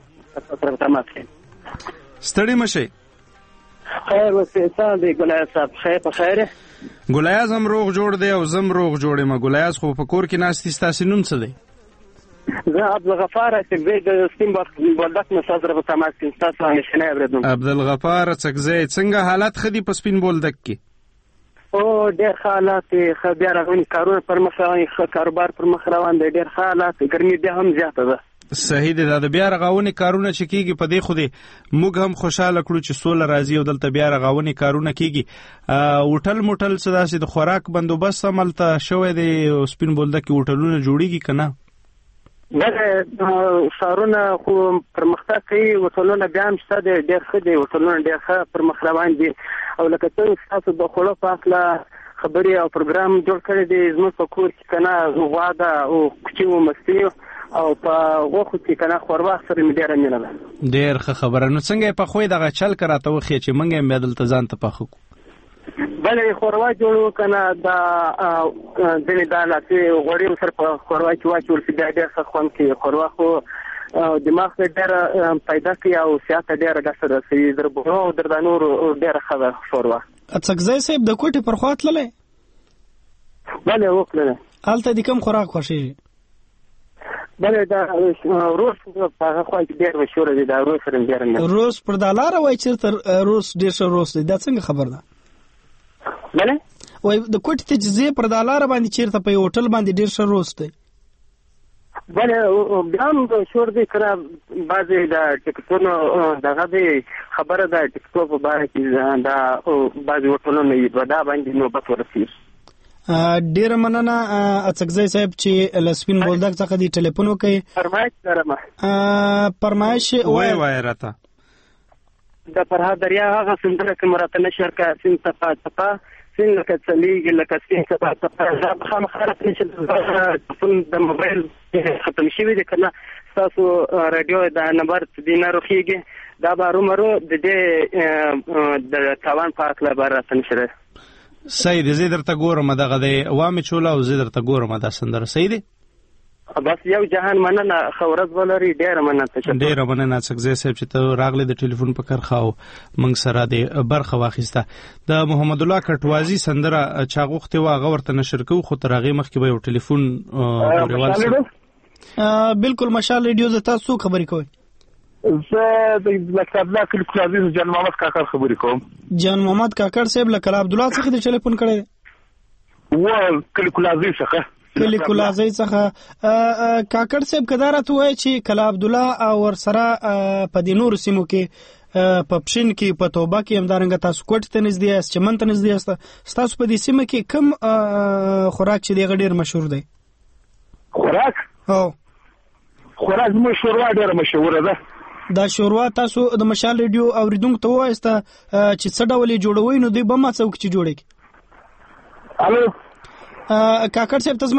ستړي مشي. خیر وسیسان دی ګلای صاحب خیر په خیره. ګلای زم روغ جوړ دی او زم روغ جوړې ما. ګلای خو په کور کې ناشتي ستاسو نوم څه دی؟ زه عبدالغفار چې د سپین بولدک نه سره په تماس کې تاسو نشنه اوریدم. عبدالغفار څنګه څنګه حالت خدي په سپین بولدک کې؟ او ډېر حالات بیا راغوني کارونه پر مخ روان کاروبار پر مخ روان دی. ډېر حالات ګرمي بیا هم زیاته ده. صحیح دی. دا بیا رغاونې کارونه چې کیږي په دې خو دې موږ هم خوشاله کړو چې سوله راځي او دلته بیا رغاونې کارونه کیږي. هوټل موټل څه داسې د خوراک بندوبست عملته شوی دی؟ سپین بولدک کې هوټلونه جوړیږي که نه؟ دغه ښارونه خو پرمختګ کوي، هوټلونه بیا هم شته دی، ډېر ښه دی، هوټلونه ډېر ښه پر مخ روان دي. او لکه څنګه ستاسو د خوړو په هکله خبرې او پروګرام جوړ کړی دی زموږ په کور کې که نه غوا ده او کوچي و مستې او په غوښو کې که نه ښوروا سره مې ډېره مینه ده. ډېر ښه خبره. نو څنګه یې پخوی دغه چل که راته وښیې چې موږ یې بیا دلته ځان ته پاخه کړو؟ بله ښوروا جوړو که نه دا ځینې دا لاسې غوړي سره په ښوروا کې واچول شي بیا ډېر ښه خوند کوي. ښوروا خو دماغ ته ډېره پیدا کوي او صحت ته ډېره ګټه رسوي. در بوغو او در دا نورو ډېره ښه ده ښوروا. اڅکزی صاحب د کوټې پر خوا تللی؟ بله وکړله. هلته د کوم خوراک خوښېږي؟ بله دا روس په هغه خوا کې ډېر مشهوره دی. دا روس سره ډېر نه روس پر دا لاره وایي چېرته روس ډېر ښه روس دی. دا څنګه خبر ده؟ بله وایي د کوټې ته چې ځې پر دا لاره باندې چېرته په یو هوټل باندې ډېر ښه روس دی. بله بیا هم مشهور دی که نه بعضې د ټکټونو دغه دی خبره ده ټکټو په باره کې دا بعضې هوټلونه یي دا باندې نوبت ورسېږي. ډیره مننه اڅکزی صاحب چې له سپین بولدک څخه دی ټلیفون وکړئ. فرمایش لرم. فرمایش وای راته د فرهاد دریا هغه سندره کې مراته نشر کا سین تپا تپا سین لکه چلیږي لکه سین سبا دا خامخا راځي چې د موبایل ختم شوی دی کنه تاسو رادیو د نمبر د ناروخیږي دا بارو د دې د تاوان په اړه خبر راځي شره صحیح دی زه درته ګورم دغه د عوامي چولا او زه درته ګورم دا سندره صحیح دی بس یو جهان مننه خورز ولري ډیر مننه څنګه صاحب چې ته راغله د ټلیفون په کار خاو منګ سره د برخه واخیسته د محمد الله کټوازی سندره چاغوخته واغه ورته نشر کو خو ترغه مخ کې به یو ټلیفون ورول بالکل مشال ریډیو ز تاسو خبرې کوي زه د لکه عبد الله کلکلازی جان محمد کاکړ خبرې کوم جان محمد کاکړ صاحب لکه عبد الله څخه د ټلیفون کړی و کلکلازی څخه کلی کلازی څخه کاکړ صاحب کدارته وای چې کله عبد الله او ور سره په د نور سیمو کې په پښین کې په توبه کې همدارنګ تاسو کوټ ته نږدې است چې منته نږدې است تاسو په دې سیمه کې کم خوراک چې دی ډیر مشهور دی خوراک مو شوروا ډیر مشهور ده دا شوروا تاسو د مشال ریډیو اوریدونکو ته وایسته چې څه ډول جوړوي نو دوی به ما څوک چې جوړي الو کاکړ صاحب تاسو ما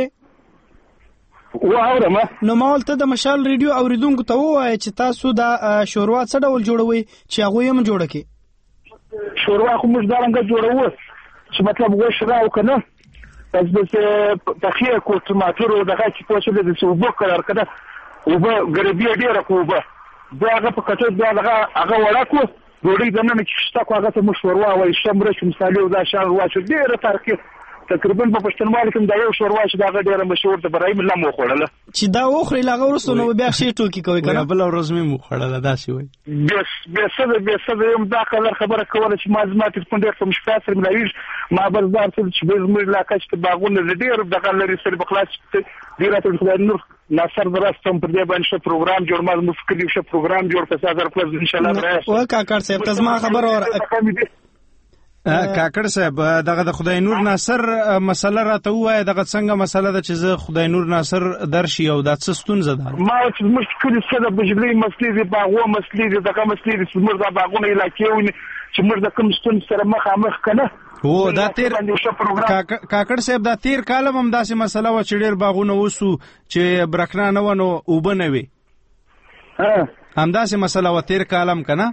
غوړې واورم نو مال ته د مشال ریډیو اوریدونکو ته وایي چې تاسو دا شوروا څه ډول جوړوي چې هغه یې هم جوړ کړي شوروا خو موږ دا رنګ جوړو چې مطلب غوښ راو کنه بس تخیه کو ټماټر او دغه چې پوښتنه د سوبو کلر کده او به ګربي ډیره کوبه دا هغه په کټو دا هغه وړاکو ډوډۍ دنه چې شتا کو هغه ته مو شوروا وایي شمره چې مثالي او دا شوروا چې ډیره ترکیب تقریبا په پښتونوالي کې دا یو شوروا چې دا ډیره مشهور ده برای مله مو خوړله چې دا اوخري لاغه ورسره نو بیا شي ټوکی کوي کنه بل ورځ مې مو خوړله دا شي وای بس یم دا خبره کوله چې ما زما ته څنګه په مشکل سره ملایږ ما بردار چې به زموږ لا کچ ته باغونه ډیر دغه لري سره بخلاص ډیره ته نور ناصر درستم پر دې باندې پروګرام جوړ ما مفکر یو پروګرام جوړ په 1000 پلس ان شاء الله راځي او کاکړ صاحب تاسو خبر اور کاکړ صاحب دغه د خدای نور ناصر مسله راته وای دغه څنګه مسله ده چې زه خدای نور ناصر درشي او د څه ستونزه ده ما چې مشکل څه د بجلی مسلې د باغو مسلې د دغه مسلې د سمر د باغونو علاقې ونی چې موږ د کوم ستونزې سره مخامخ کنه او دا تیر کاکړ صاحب دا تیر کالم هم داسې مسله و چې ډیر باغونه وسو چې برکنا نه ونه او بنوي هم داسې مسله و تیر کالم کنه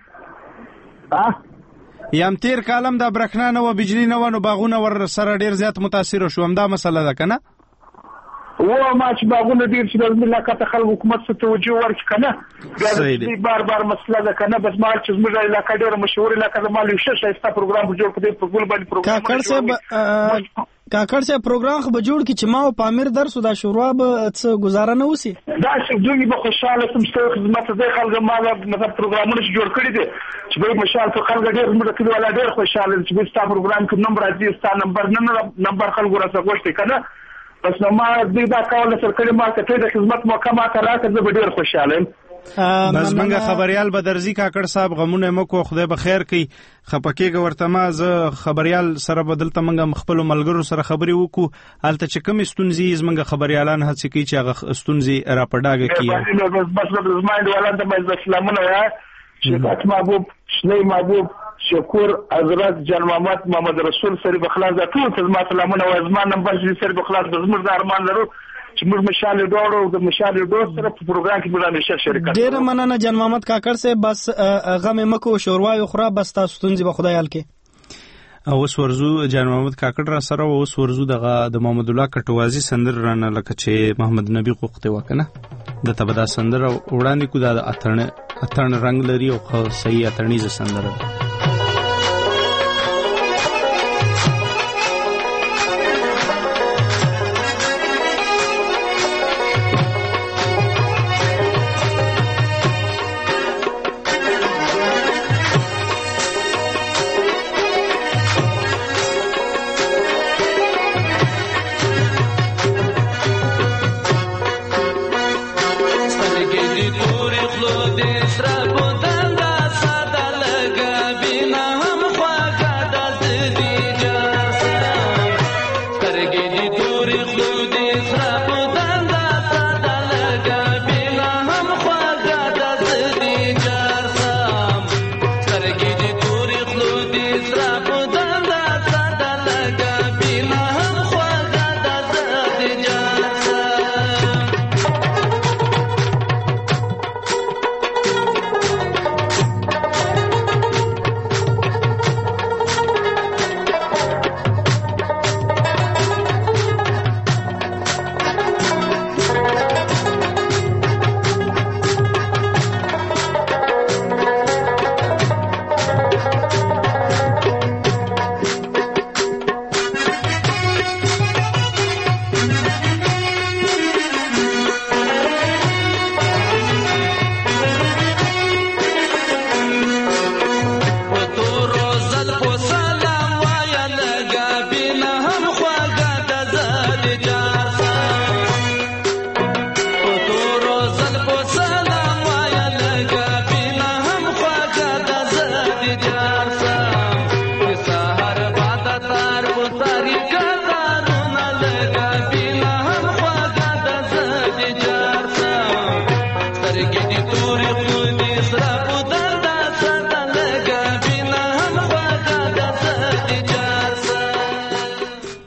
یم تیر کالم دا برکنا نه و بجلی نه و نو باغونه ور سره ډیر زیات متاثر شو هم دا مسله ده کنه و ما چې باغونه ډیر چې د ملکات خلک حکومت ته توجه ورکړي کنه بیا بار مسله ده کنه بس مال چې زموږ علاقه ډیر مشهور علاقه د مال شش ایستا پروګرام جوړ کړی په ګول باندې پروګرام کاکړ صاحب پروګرام خو به جوړ کی چې ما او پامیر درسو دا شروع به څه گزاره نه وسی دا چې دوی به خوشاله سم ستاسو خدمت د خلک ما مطلب پروګرامونه جوړ کړی دي چې به مشال په خلک ډیر موږ کلی ولا ډیر خوشاله چې به ستاسو پروګرام کې نمبر راځي ستاسو نمبر خلک ورته غوښتي کنه بس نو ما دې دا کول سره کړي ما ته د خدمت موقع ما ته راکړه به ډیر خوشاله بس منګه خبريال بدرزي کاکړ صاحب غمونه مکو خدای به خیر کوي خپکیګه ورته ما ز خبريال سره بدلته منګه مخبل ملګرو سره خبري وکړو الته چې کوم استونزي منګه خبريالان هڅه کوي چې هغه استونزي را پډاګه کیه بس زماید ولانته مې اسلامونه یا شیخ محبوب شلی محبوب شکور حضرت جان محمد رسول سره بخلاص د ټول ما سلامونه و زما نمبر سره بخلاص د زمر د ارمان لرو چې موږ مشال ډوړو د مشال ډوړ سره په پروګرام کې موږ نشه شریکت ډیر مننه جان محمد کاکړ صاحب بس غم مکو شوروا یو خراب بس تاسو ستونزې به خدای حل کې او ورزو جان محمد کاکړ را سره او ورزو دغه د محمد الله کټوازی سندر رانه لکه چې محمد نبی غوښته وکنه د تبدا سندر وړاندې کو د اتن رنگ لري او صحیح اتنیزه سندر Puri khlo de sra bodanga sada laga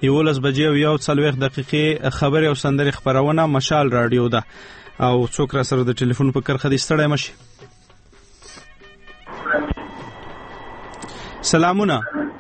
11 بجې او 40 دقیقې خبري او سندري خبرونه مشال رادیو ده او څوک را سره د ټلیفون په کرخه دي ستړی مشي. سلامونه.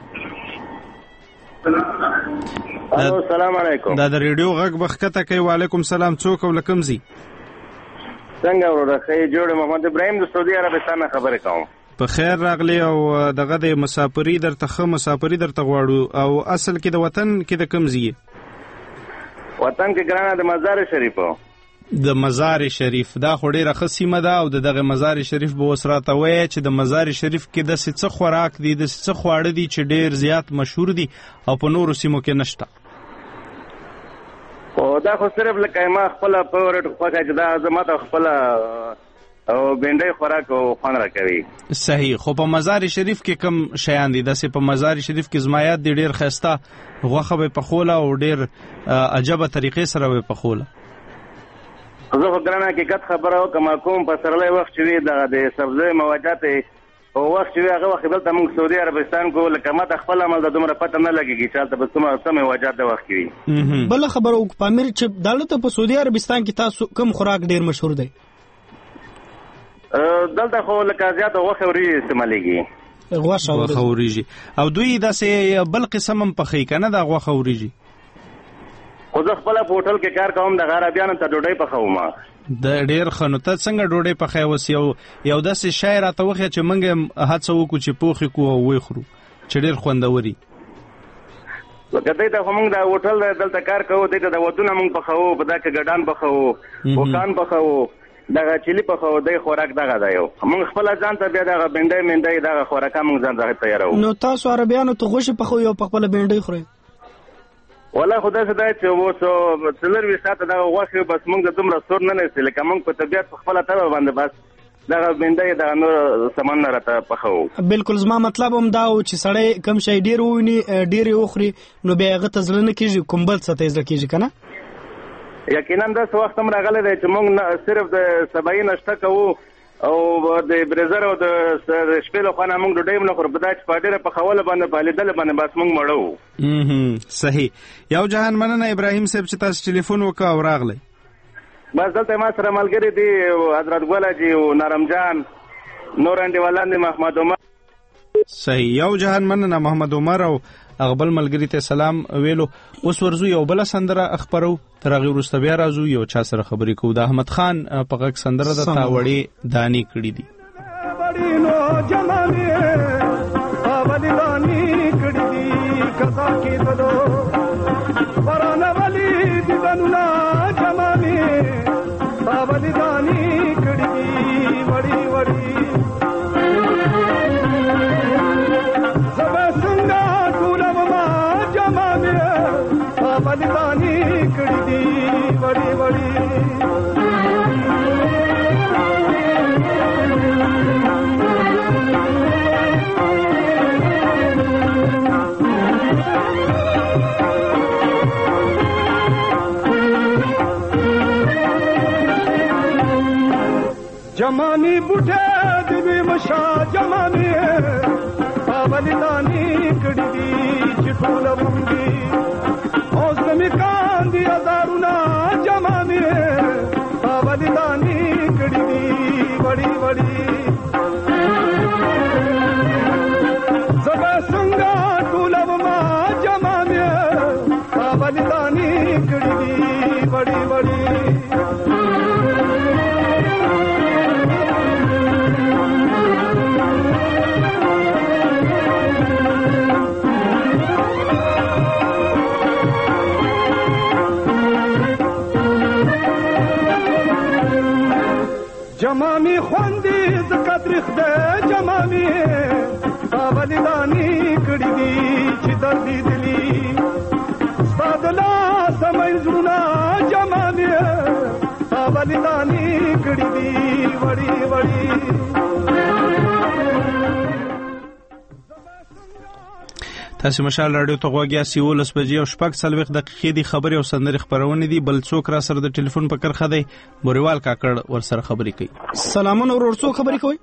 السلام علیکم. دا د ریډیو غږ بخکته کوي. وعلیکم سلام. څوک ولکم زی؟ څنګه ورته خې جوړ محمد ابراهیم د سعودي عربستان خبره کوم. په خیر راغلی او دغه د مسافری درته غواړو او اصل کې د وطن کې د کوم زی؟ وطن کې ګرانه د مزار شریف. د مزار شریف دا خو ډیره ښه سیمه ده او دغه مزار شریف به اوس راته وایي چې د مزار شریف کې د څه خوراک دي، د څه خواړه دي چې ډیر زیات مشهور دي او په نورو سیمو کې نشته. او دا خو صرف لکه ما خپل فیورټ خوښه چې دا زما ته خپل او بنډای خوراک او خوان راکوي. صحیح. خو په مزار شریف کې کم شیان دي؟ داسې په مزار شریف کې زمایات دي ډیر خسته غوښه به پخوله او ډیر عجبه طریقې سره به پخوله. زه خو ګرانه حقیقت خبره وکم کوم په سرلای وخت چې وي د سبزی موجات او وخت چې هغه وخت دلته موږ سعودي عربستان کو لکه ماته خپل عمل د دومره پته نه لګیږي چې تاسو به سمه وجات د وخت وي. بل خبره او پامیر چې دالته په سعودي عربستان کې تاسو کوم خوراک ډیر مشهور دی؟ دلته خو لکه زیات غوښه وري استعمالېږي. غوښه وريږي او دوی داسې بل قسم هم پخې کنه دا غوښه وريږي. خو زه خپل په هوټل کې کار کوم د غربیانو ته ډوډۍ پخوم. د ډیر خنو ته څنګه ډوډۍ پخې وسی یو داسې شاعر راته وخی چې منګه هڅه وکړو چې پوخي کو او وې خورو چې ډیر خوندوري. وکړه ته موږ د هوټل دلته کار کوو د ودونه موږ پخوو په دا کې ګډان پخوو وکان پخوو دغه چيلي پخوو د خوراک دغه دا یو موږ خپل ځان ته بیا دغه بنډای دغه خوراک موږ ځان ته تیارو. نو تاسو عربیانو ته غوښه پخوو یو په خپل بنډای خورئ؟ والله خدای سره چې وو څلور وی ساعت دا غوښه بس موږ د دومره سور نه نسل لکه موږ په طبيعت خپل ته باندې بس دا بنډای دا نور سامان نه راته پخو. بالکل زما مطلب هم دا و چې سړی کم شي ډیر وونی ډیر وخوري نو بیا هغه تزلنه کیږي کوم بل څه تیز کیږي کنه. یقینا دا څه وخت هم راغلی دی چې موږ صرف د سبای نشته کوو او د بریزر او د شپې له خوا موږ ډوډۍ نه خورو په دا چې په ډېره پخوله باندې په لیدل باندې بس موږ مړو. صحیح. یو جهان مننه ابراهیم صاحب چې تاسو ټلیفون وکړ او راغلی. بس دلته ما سره ملګری دي حضرت ګولا جی او نرم جان نور انډیوالان دي محمد عمر. صحیح. یو جهان مننه محمد عمر او اغبل ملګری ته سلام ویلو. اوس ورزو یو بل سندره اخبارو تر هغه وروسته بیا راځو یو چا سره خبرې کوو. د احمد خان په غږ سندره د تا وړې دانی کړې دي. जमानी बुढ़े दिवी मशा जमानी पावलिदानी कड़ी चिठूल बंदी हौसले में कांदी अदारुना जमानी पावलिदानी कड़ी बड़ी बड़ी जब संगा टूलब मा जमानी पावलिदानी कड़ी बड़ी बड़ी जमानी خوندې ز قدرخ ده جمامي باولداني کړي دي چې دردي دلی ستادلا سمې زړه جمامي باولداني کړي دي وړي وړي. تاسو مشال رادیو ته غوږی اسی 11 بجې او شپږ څلوېښت دقیقې دی خبري او سندري خبرونه دي. بل څوک را سره د ټلیفون په کرخه دی بوریوال کاکړ ور سره خبري کوي. سلامونه ورور څوک خبري کوي؟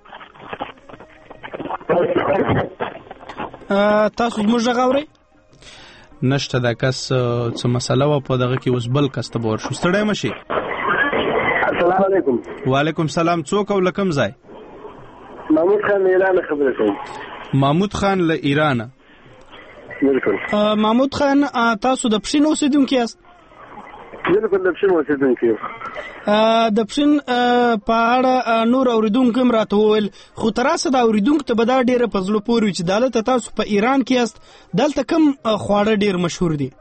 تاسو موږ غاوري نشته دا کس څه مسله و په دغه کې اوس بل کس ته ورشو. ستړی مشي. السلام علیکم. وعلیکم سلام. څوک او لکم ځای؟ محمود خان له ایران خبرې کوم. محمود خان له ایران. بالکل. محمود خان تاسو د پښین اوسیدونکي یاست؟ بالکل د پښین اوسیدونکي یو. د پښین په اړه نور اوریدونکو هم راته وویل، خو تر اوسه د اوریدونکو ته به دا ډیره په زړه پورې وي چې دلته تاسو په ایران کې یاست، دلته کوم خواړه ډیر مشهور دي؟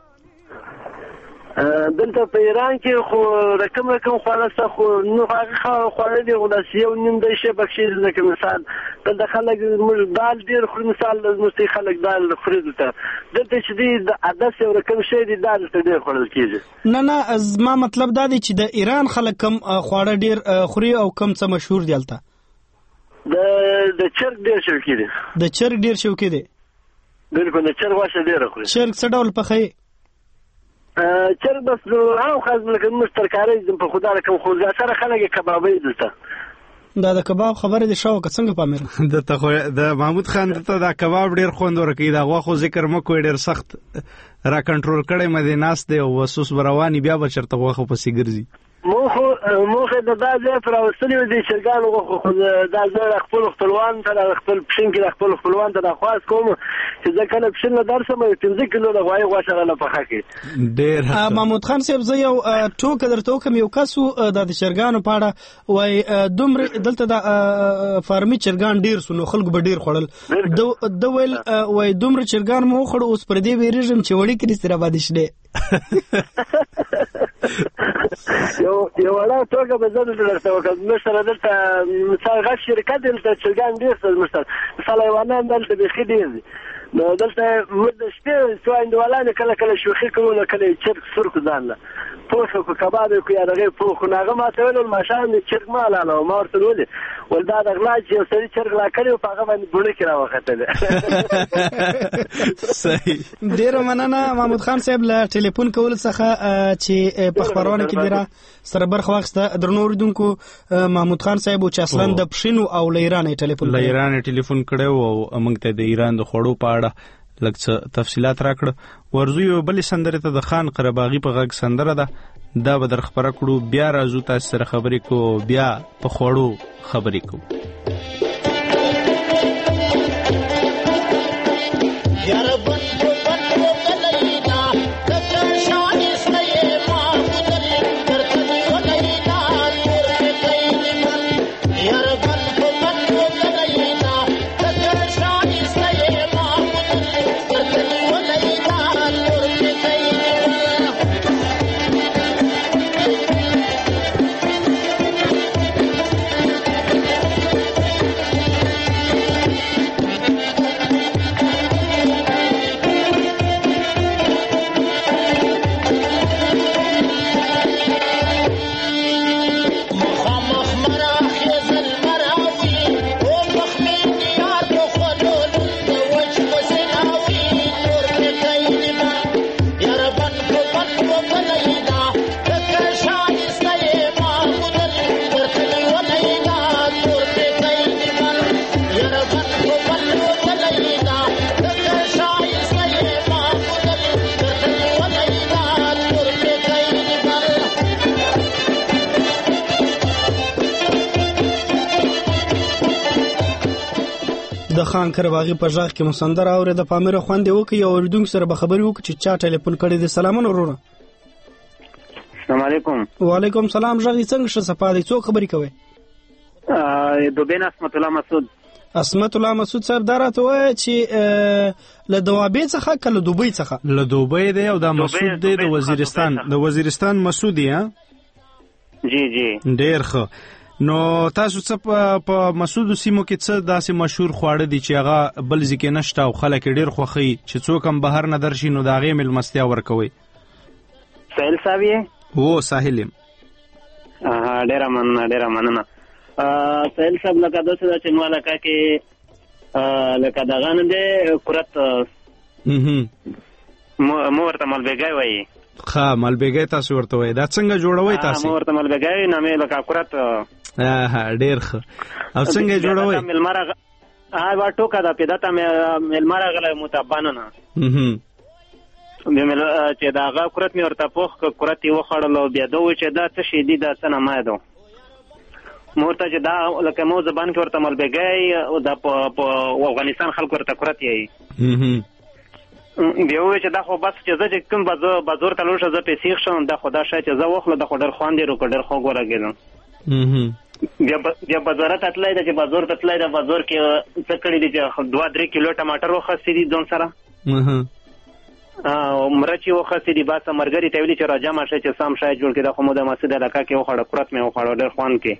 دلته په ایران کې خو رقم خواړه څه خو نو هغه خواړه دي ولاسي یو نیم د شی بخښي لکه مثال دلته خلک موږ دال ډیر خوري، مثال موږ خلک دال خوري دلته چې دی د عدس یو رقم شی دی دال ته ډیر خوړل کیږي. نه زما مطلب دا دی چې د ایران خلک کم خواړه ډیر خوري او کم څه مشهور دي دلته؟ د چرګ ډیر شوقي دي. د چرګ ډیر شوقي دي. بالکل د چرګ واشه ډیر خوري. چرګ څه ډول پخوي؟ چرګ بس هغه خاص لکه موږ ترکاري په خدا رقم خو زیاتره خلک کبابي دلته. دا د کباب خبره دي شو که څنګه پامیر د ته د محمود خان ته دا کباب ډیر خوند ورکړي، دا غوښه ذکر مکو ډیر سخت را کنټرول کړي مده ناس دی او وسوس برواني بیا به چرته غوښه پسې ګرځي. موخه د دازه پر اوسلو دي شرګان خو دازه خپل خپلوان ته خپل پښین کې خپل خپلوان ته خاص کوم چې ځکه نه پښین درسم 15 کیلو د غوای غوښه غلا پخه کې ډیر. محمود خان صاحب زه یو ټوک درته کوم، یو کسو د شرګانو پاړه وای دومره دلته د فارمي چرګان ډیر سونو خلکو به ډیر خړل د ویل وای دومره چرګان مو خړ اوس پر دې ویریږم چې وړي کړي سره باندې شله یو ولا توګه به زه درته وکړم. مثلا دلته مثال غږ شرکت دلته چرګان ډیر څه مثلا یوانان دلته بخې ډیر دي، نو دلته موږ د شپې سوایندوالانه کله شوخي کوو کله چرګ سرکو ځانله پوښو کو کباب کو یا دغه پوښو ناغه ماته ویل ماشان چرګ مال اله او ما ورته ویل ول دا دغلا چې سړي چرګ لا کړو په هغه باندې بوله کې راوخته. صحیح. ډیر مننه محمود خان صاحب له ټلیفون کول څخه چې په خبرونه کې ډیره سره برخه واخسته. درنو اوریدونکو محمود خان صاحب چې اصلا د پښینو او ایران ټلیفون کړو او موږ ته د ایران د خوړو په اړه لږ څه تفصيلات راکړه. ورزو یو بل سندره ته د خان قرباغي په غږ سندره ده، دا به در خبره کړو. بیا راځو تاسو سره خبرې کو، بیا په خوړو خبرې کو. د خان قرباغي په ځاخ کې مسندر اورې د پامیر خوندې وکي او اوریدونکو سره به خبرې وکړي چې چا ټلیفون کړی دی. سلامونه وروره. السلام علیکم. وعلیکم سلام. ژغی څنګه شه صفادي څوک خبرې کوي؟ دوبین اسمت الله مسعود. اسمت الله مسعود صاحب دراته وای چې له دوابې څخه کله دوبۍ څخه له دوبۍ دی او د مسعود دی د وزیرستان مسعودی ها. جی ډیر ښه. نو تاسو څه په مسعود سیمو کې څه داسې مشهور خواړه دي چې هغه بل ځکه نشته او خلک ډیر خوخي چې څوک هم بهر نه درشي نو دا غي ملمستیا ورکوي؟ ساحل صاحب یې وو ساحل ډیر مننه. ساحل صاحب لکه داسې دا چې نو لکه کې لکه دغه نه دی کورت مو ورته ملبګای وایي. ښه ملبګای تاسو ورته وایي. دا څنګه جوړوي تاسو؟ مو ورته ملبګای نامې لکه کورت. ډیر ښه. او څنګه جوړوي؟ ملمره وا ټوکا دا پیدا ته ملمره غله متابانه نه بیا مې چې د هغه کرت مې ورته پوخ کړ، کرت یې وخوړل او بیا ده وویل چې دا څه شي دي، دا څه نه مایدو. مې ورته چې دا لکه مو زبان کې ورته ملبګی دا په افغانستان خلکو ورته کرت یایي. بیا وویل چې دا خو بس چې زه چې کوم بازار ته لاړ شم زه پیسې ښم، دا خو دا شی چې زه واخله دا خو ډېر خوند یې وکړ، ډېر خوږ ولګېدم. بیا بازار ته تللی دی، چې بازار ته تللی دی، بازار کې څه کړي دي چې 2-3 کیلو ټماټر وخوستي دي ځان سره، مرچ یې وخوستي دي. بس ملګري ته ویلي چې راجمع شئ چې سم شی جوړ کړي. دا خو مو د مسجد علاقه کې وخوړه، کرت مې وخوړه ډېر خوند کې.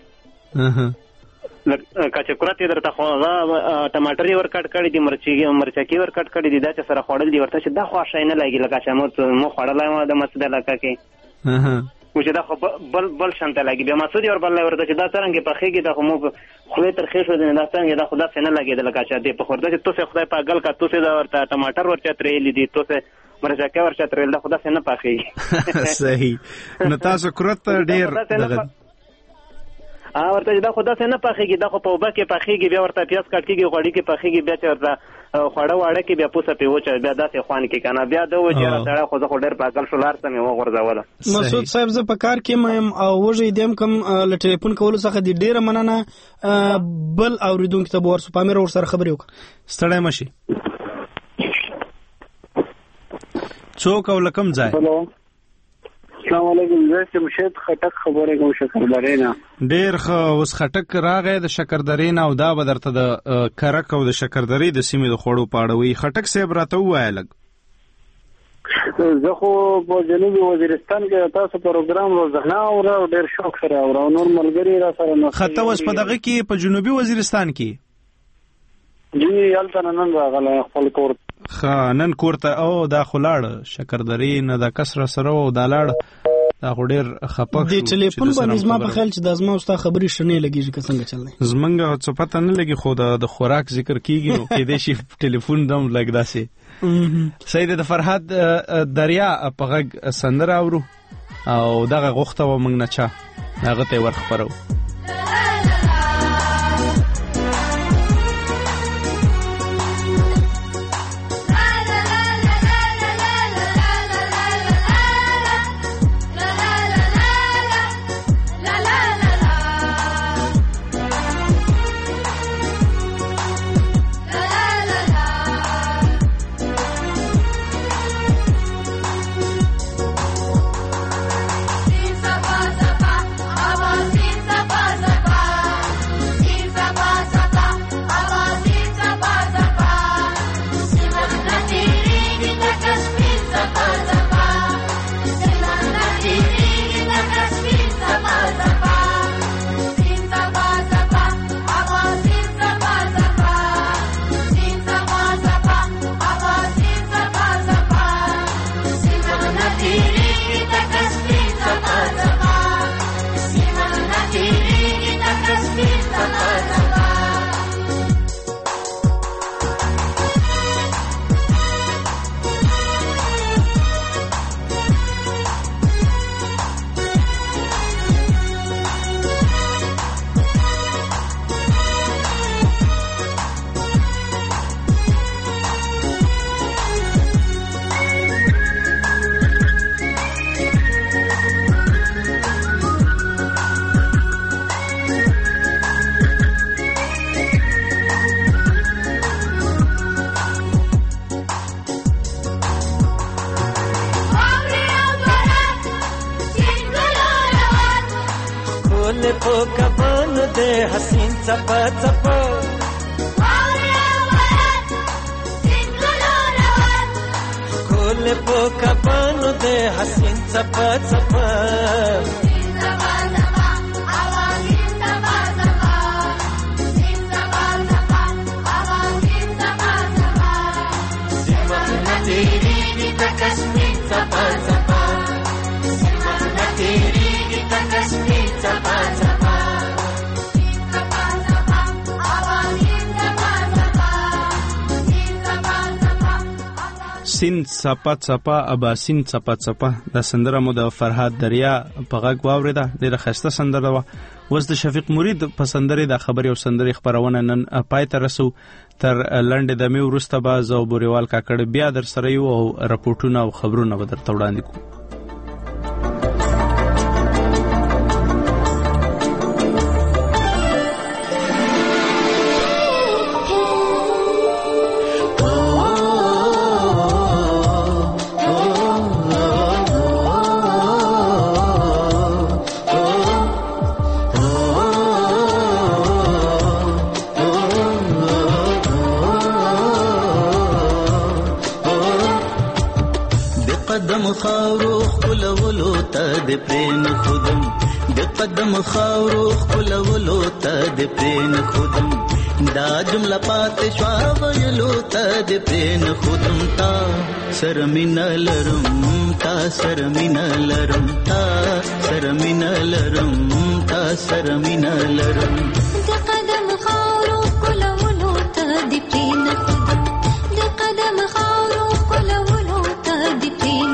که چې کرت یې درته خو هغه ټماټر یې ورکټ کړي دي، مرچکي ورکټ کړي دي، دا چې سره خوړل دي ورته چې دا خو شی نه لګي لکه چې مو خوړلی وم د مسجد علاقه کې، و چې دا خو بل شانته لګي. بیا مسعود یې وربللی ورته چې دا څرنګې پخېږي، دا خو مو خولې ترخې شو دی، دا څرنګې دا خو داسې نه لګېده لکه چې دې پخور. دا چې توسې خدای پاګل کا، توسې دا ورته ټماټر ورچترېلي دي، توسې مرچکۍ ورچترېل، دا خو داسې نه پخېږي. صحیح. نو تاسو کرت ډېر ورته چې دا خو داسې نه پخېږي، دا خو په اوبه کې پخېږي، بیا ورته پیاز کټ کېږي، غوړي کې پخېږي، بیا چې ورته خوړه واړه کې بیا پوسه پې وچه، بیا داسې خوند کې که نه. بیا ده و چې سړی خو زه خو ډېر پاګل شو، لار ته مې وغورځوله. مسعود صاحب زه په کار کې یم او وږی دیم کوم له ټلیفون کولو څخه دې ډېره مننه. بل اورېدونکي ته به ورسو پامیر ورسره خبرې وکړه. ستړی مه شي. څوک او له کوم ځای؟ السلام علیکم، زه شمشید خټک خبرې کوم شکردرې نه. ډېر ښه. اوس خټک راغی د شکردرې نه او دا به درته د کرک او د شکردرې د سیمې د خوړو په اړه وایي. خټک صاحب راته ووایه لږ. زه خو په جنوبي وزیرستان کې تاسو پروګرام روزانه اورم او ډېر شوق سره اورم، نور ملګري را سره نه. خطه اوس په دغه کې په جنوبي وزیرستان کې جی هلته نن راغلی خپل کور. ښه، نن کور ته. او دا خو لاړه شکردرې نه دا کس را سره او دا لاړه، دا خو ډېر خپه شو. د ټلیفون باندې زما په خیال چې دا زما او ستا خبرې ښه نه لګېږي که څنګه چل دی. زمونږ څه پته نه لګي، خو د خوراک ذکر کېږي نو کېدای شي ټلیفون دم لږ داسې. صحیح دی. د فرهاد دریا په غږ سندره اورو او دغه غوښته وه موږ نه چا هغه ته یې ورخپرو. سین صپا صپا ابا سین صپا صپا دا سندره مو د فرهاد دریا په غږ واورېده. ډېره ښایسته سندره وه. اوس د شفیق مرید په سندرې د خبرې او سندرې خپرونه نن پای ته رسو. تر لنډې دمې وروسته به زه او بوریوال کاکړ بیا در سره یو او راپورټونه او خبرونه به درته وړاندې کوو. خاورو خلولو ته د پرین خودم د قدم خاورو خلولو ته د پرین خودم دا جمله پات شوا ویلو ته د پرین خودم تا سرمین لرم تا سرمین لرم تا سرمین لرم تا سرمین لرم د قدم خاورو خلولو ته د پرین خودم د قدم خاورو خلولو ته د پرین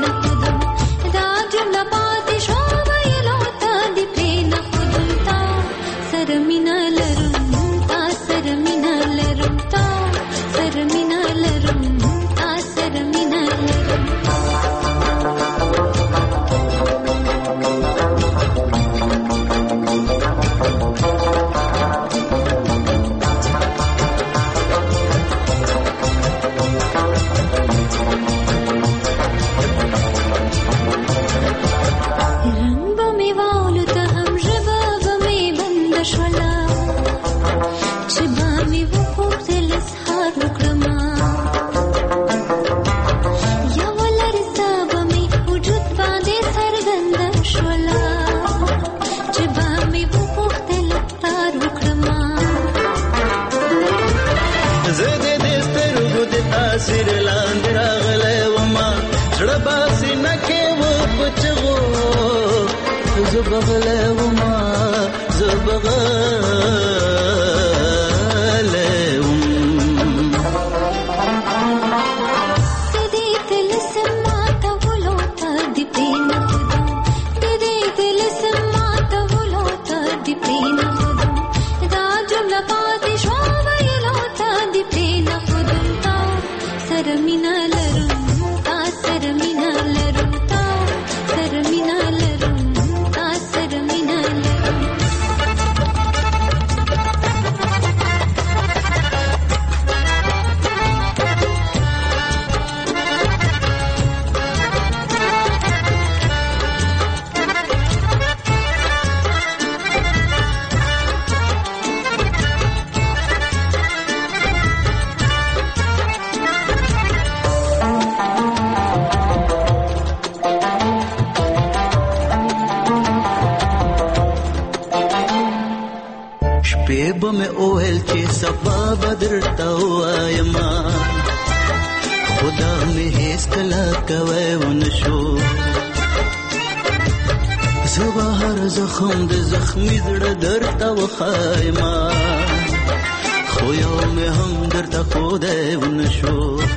خو یو مې هم درته خو دی ونه شو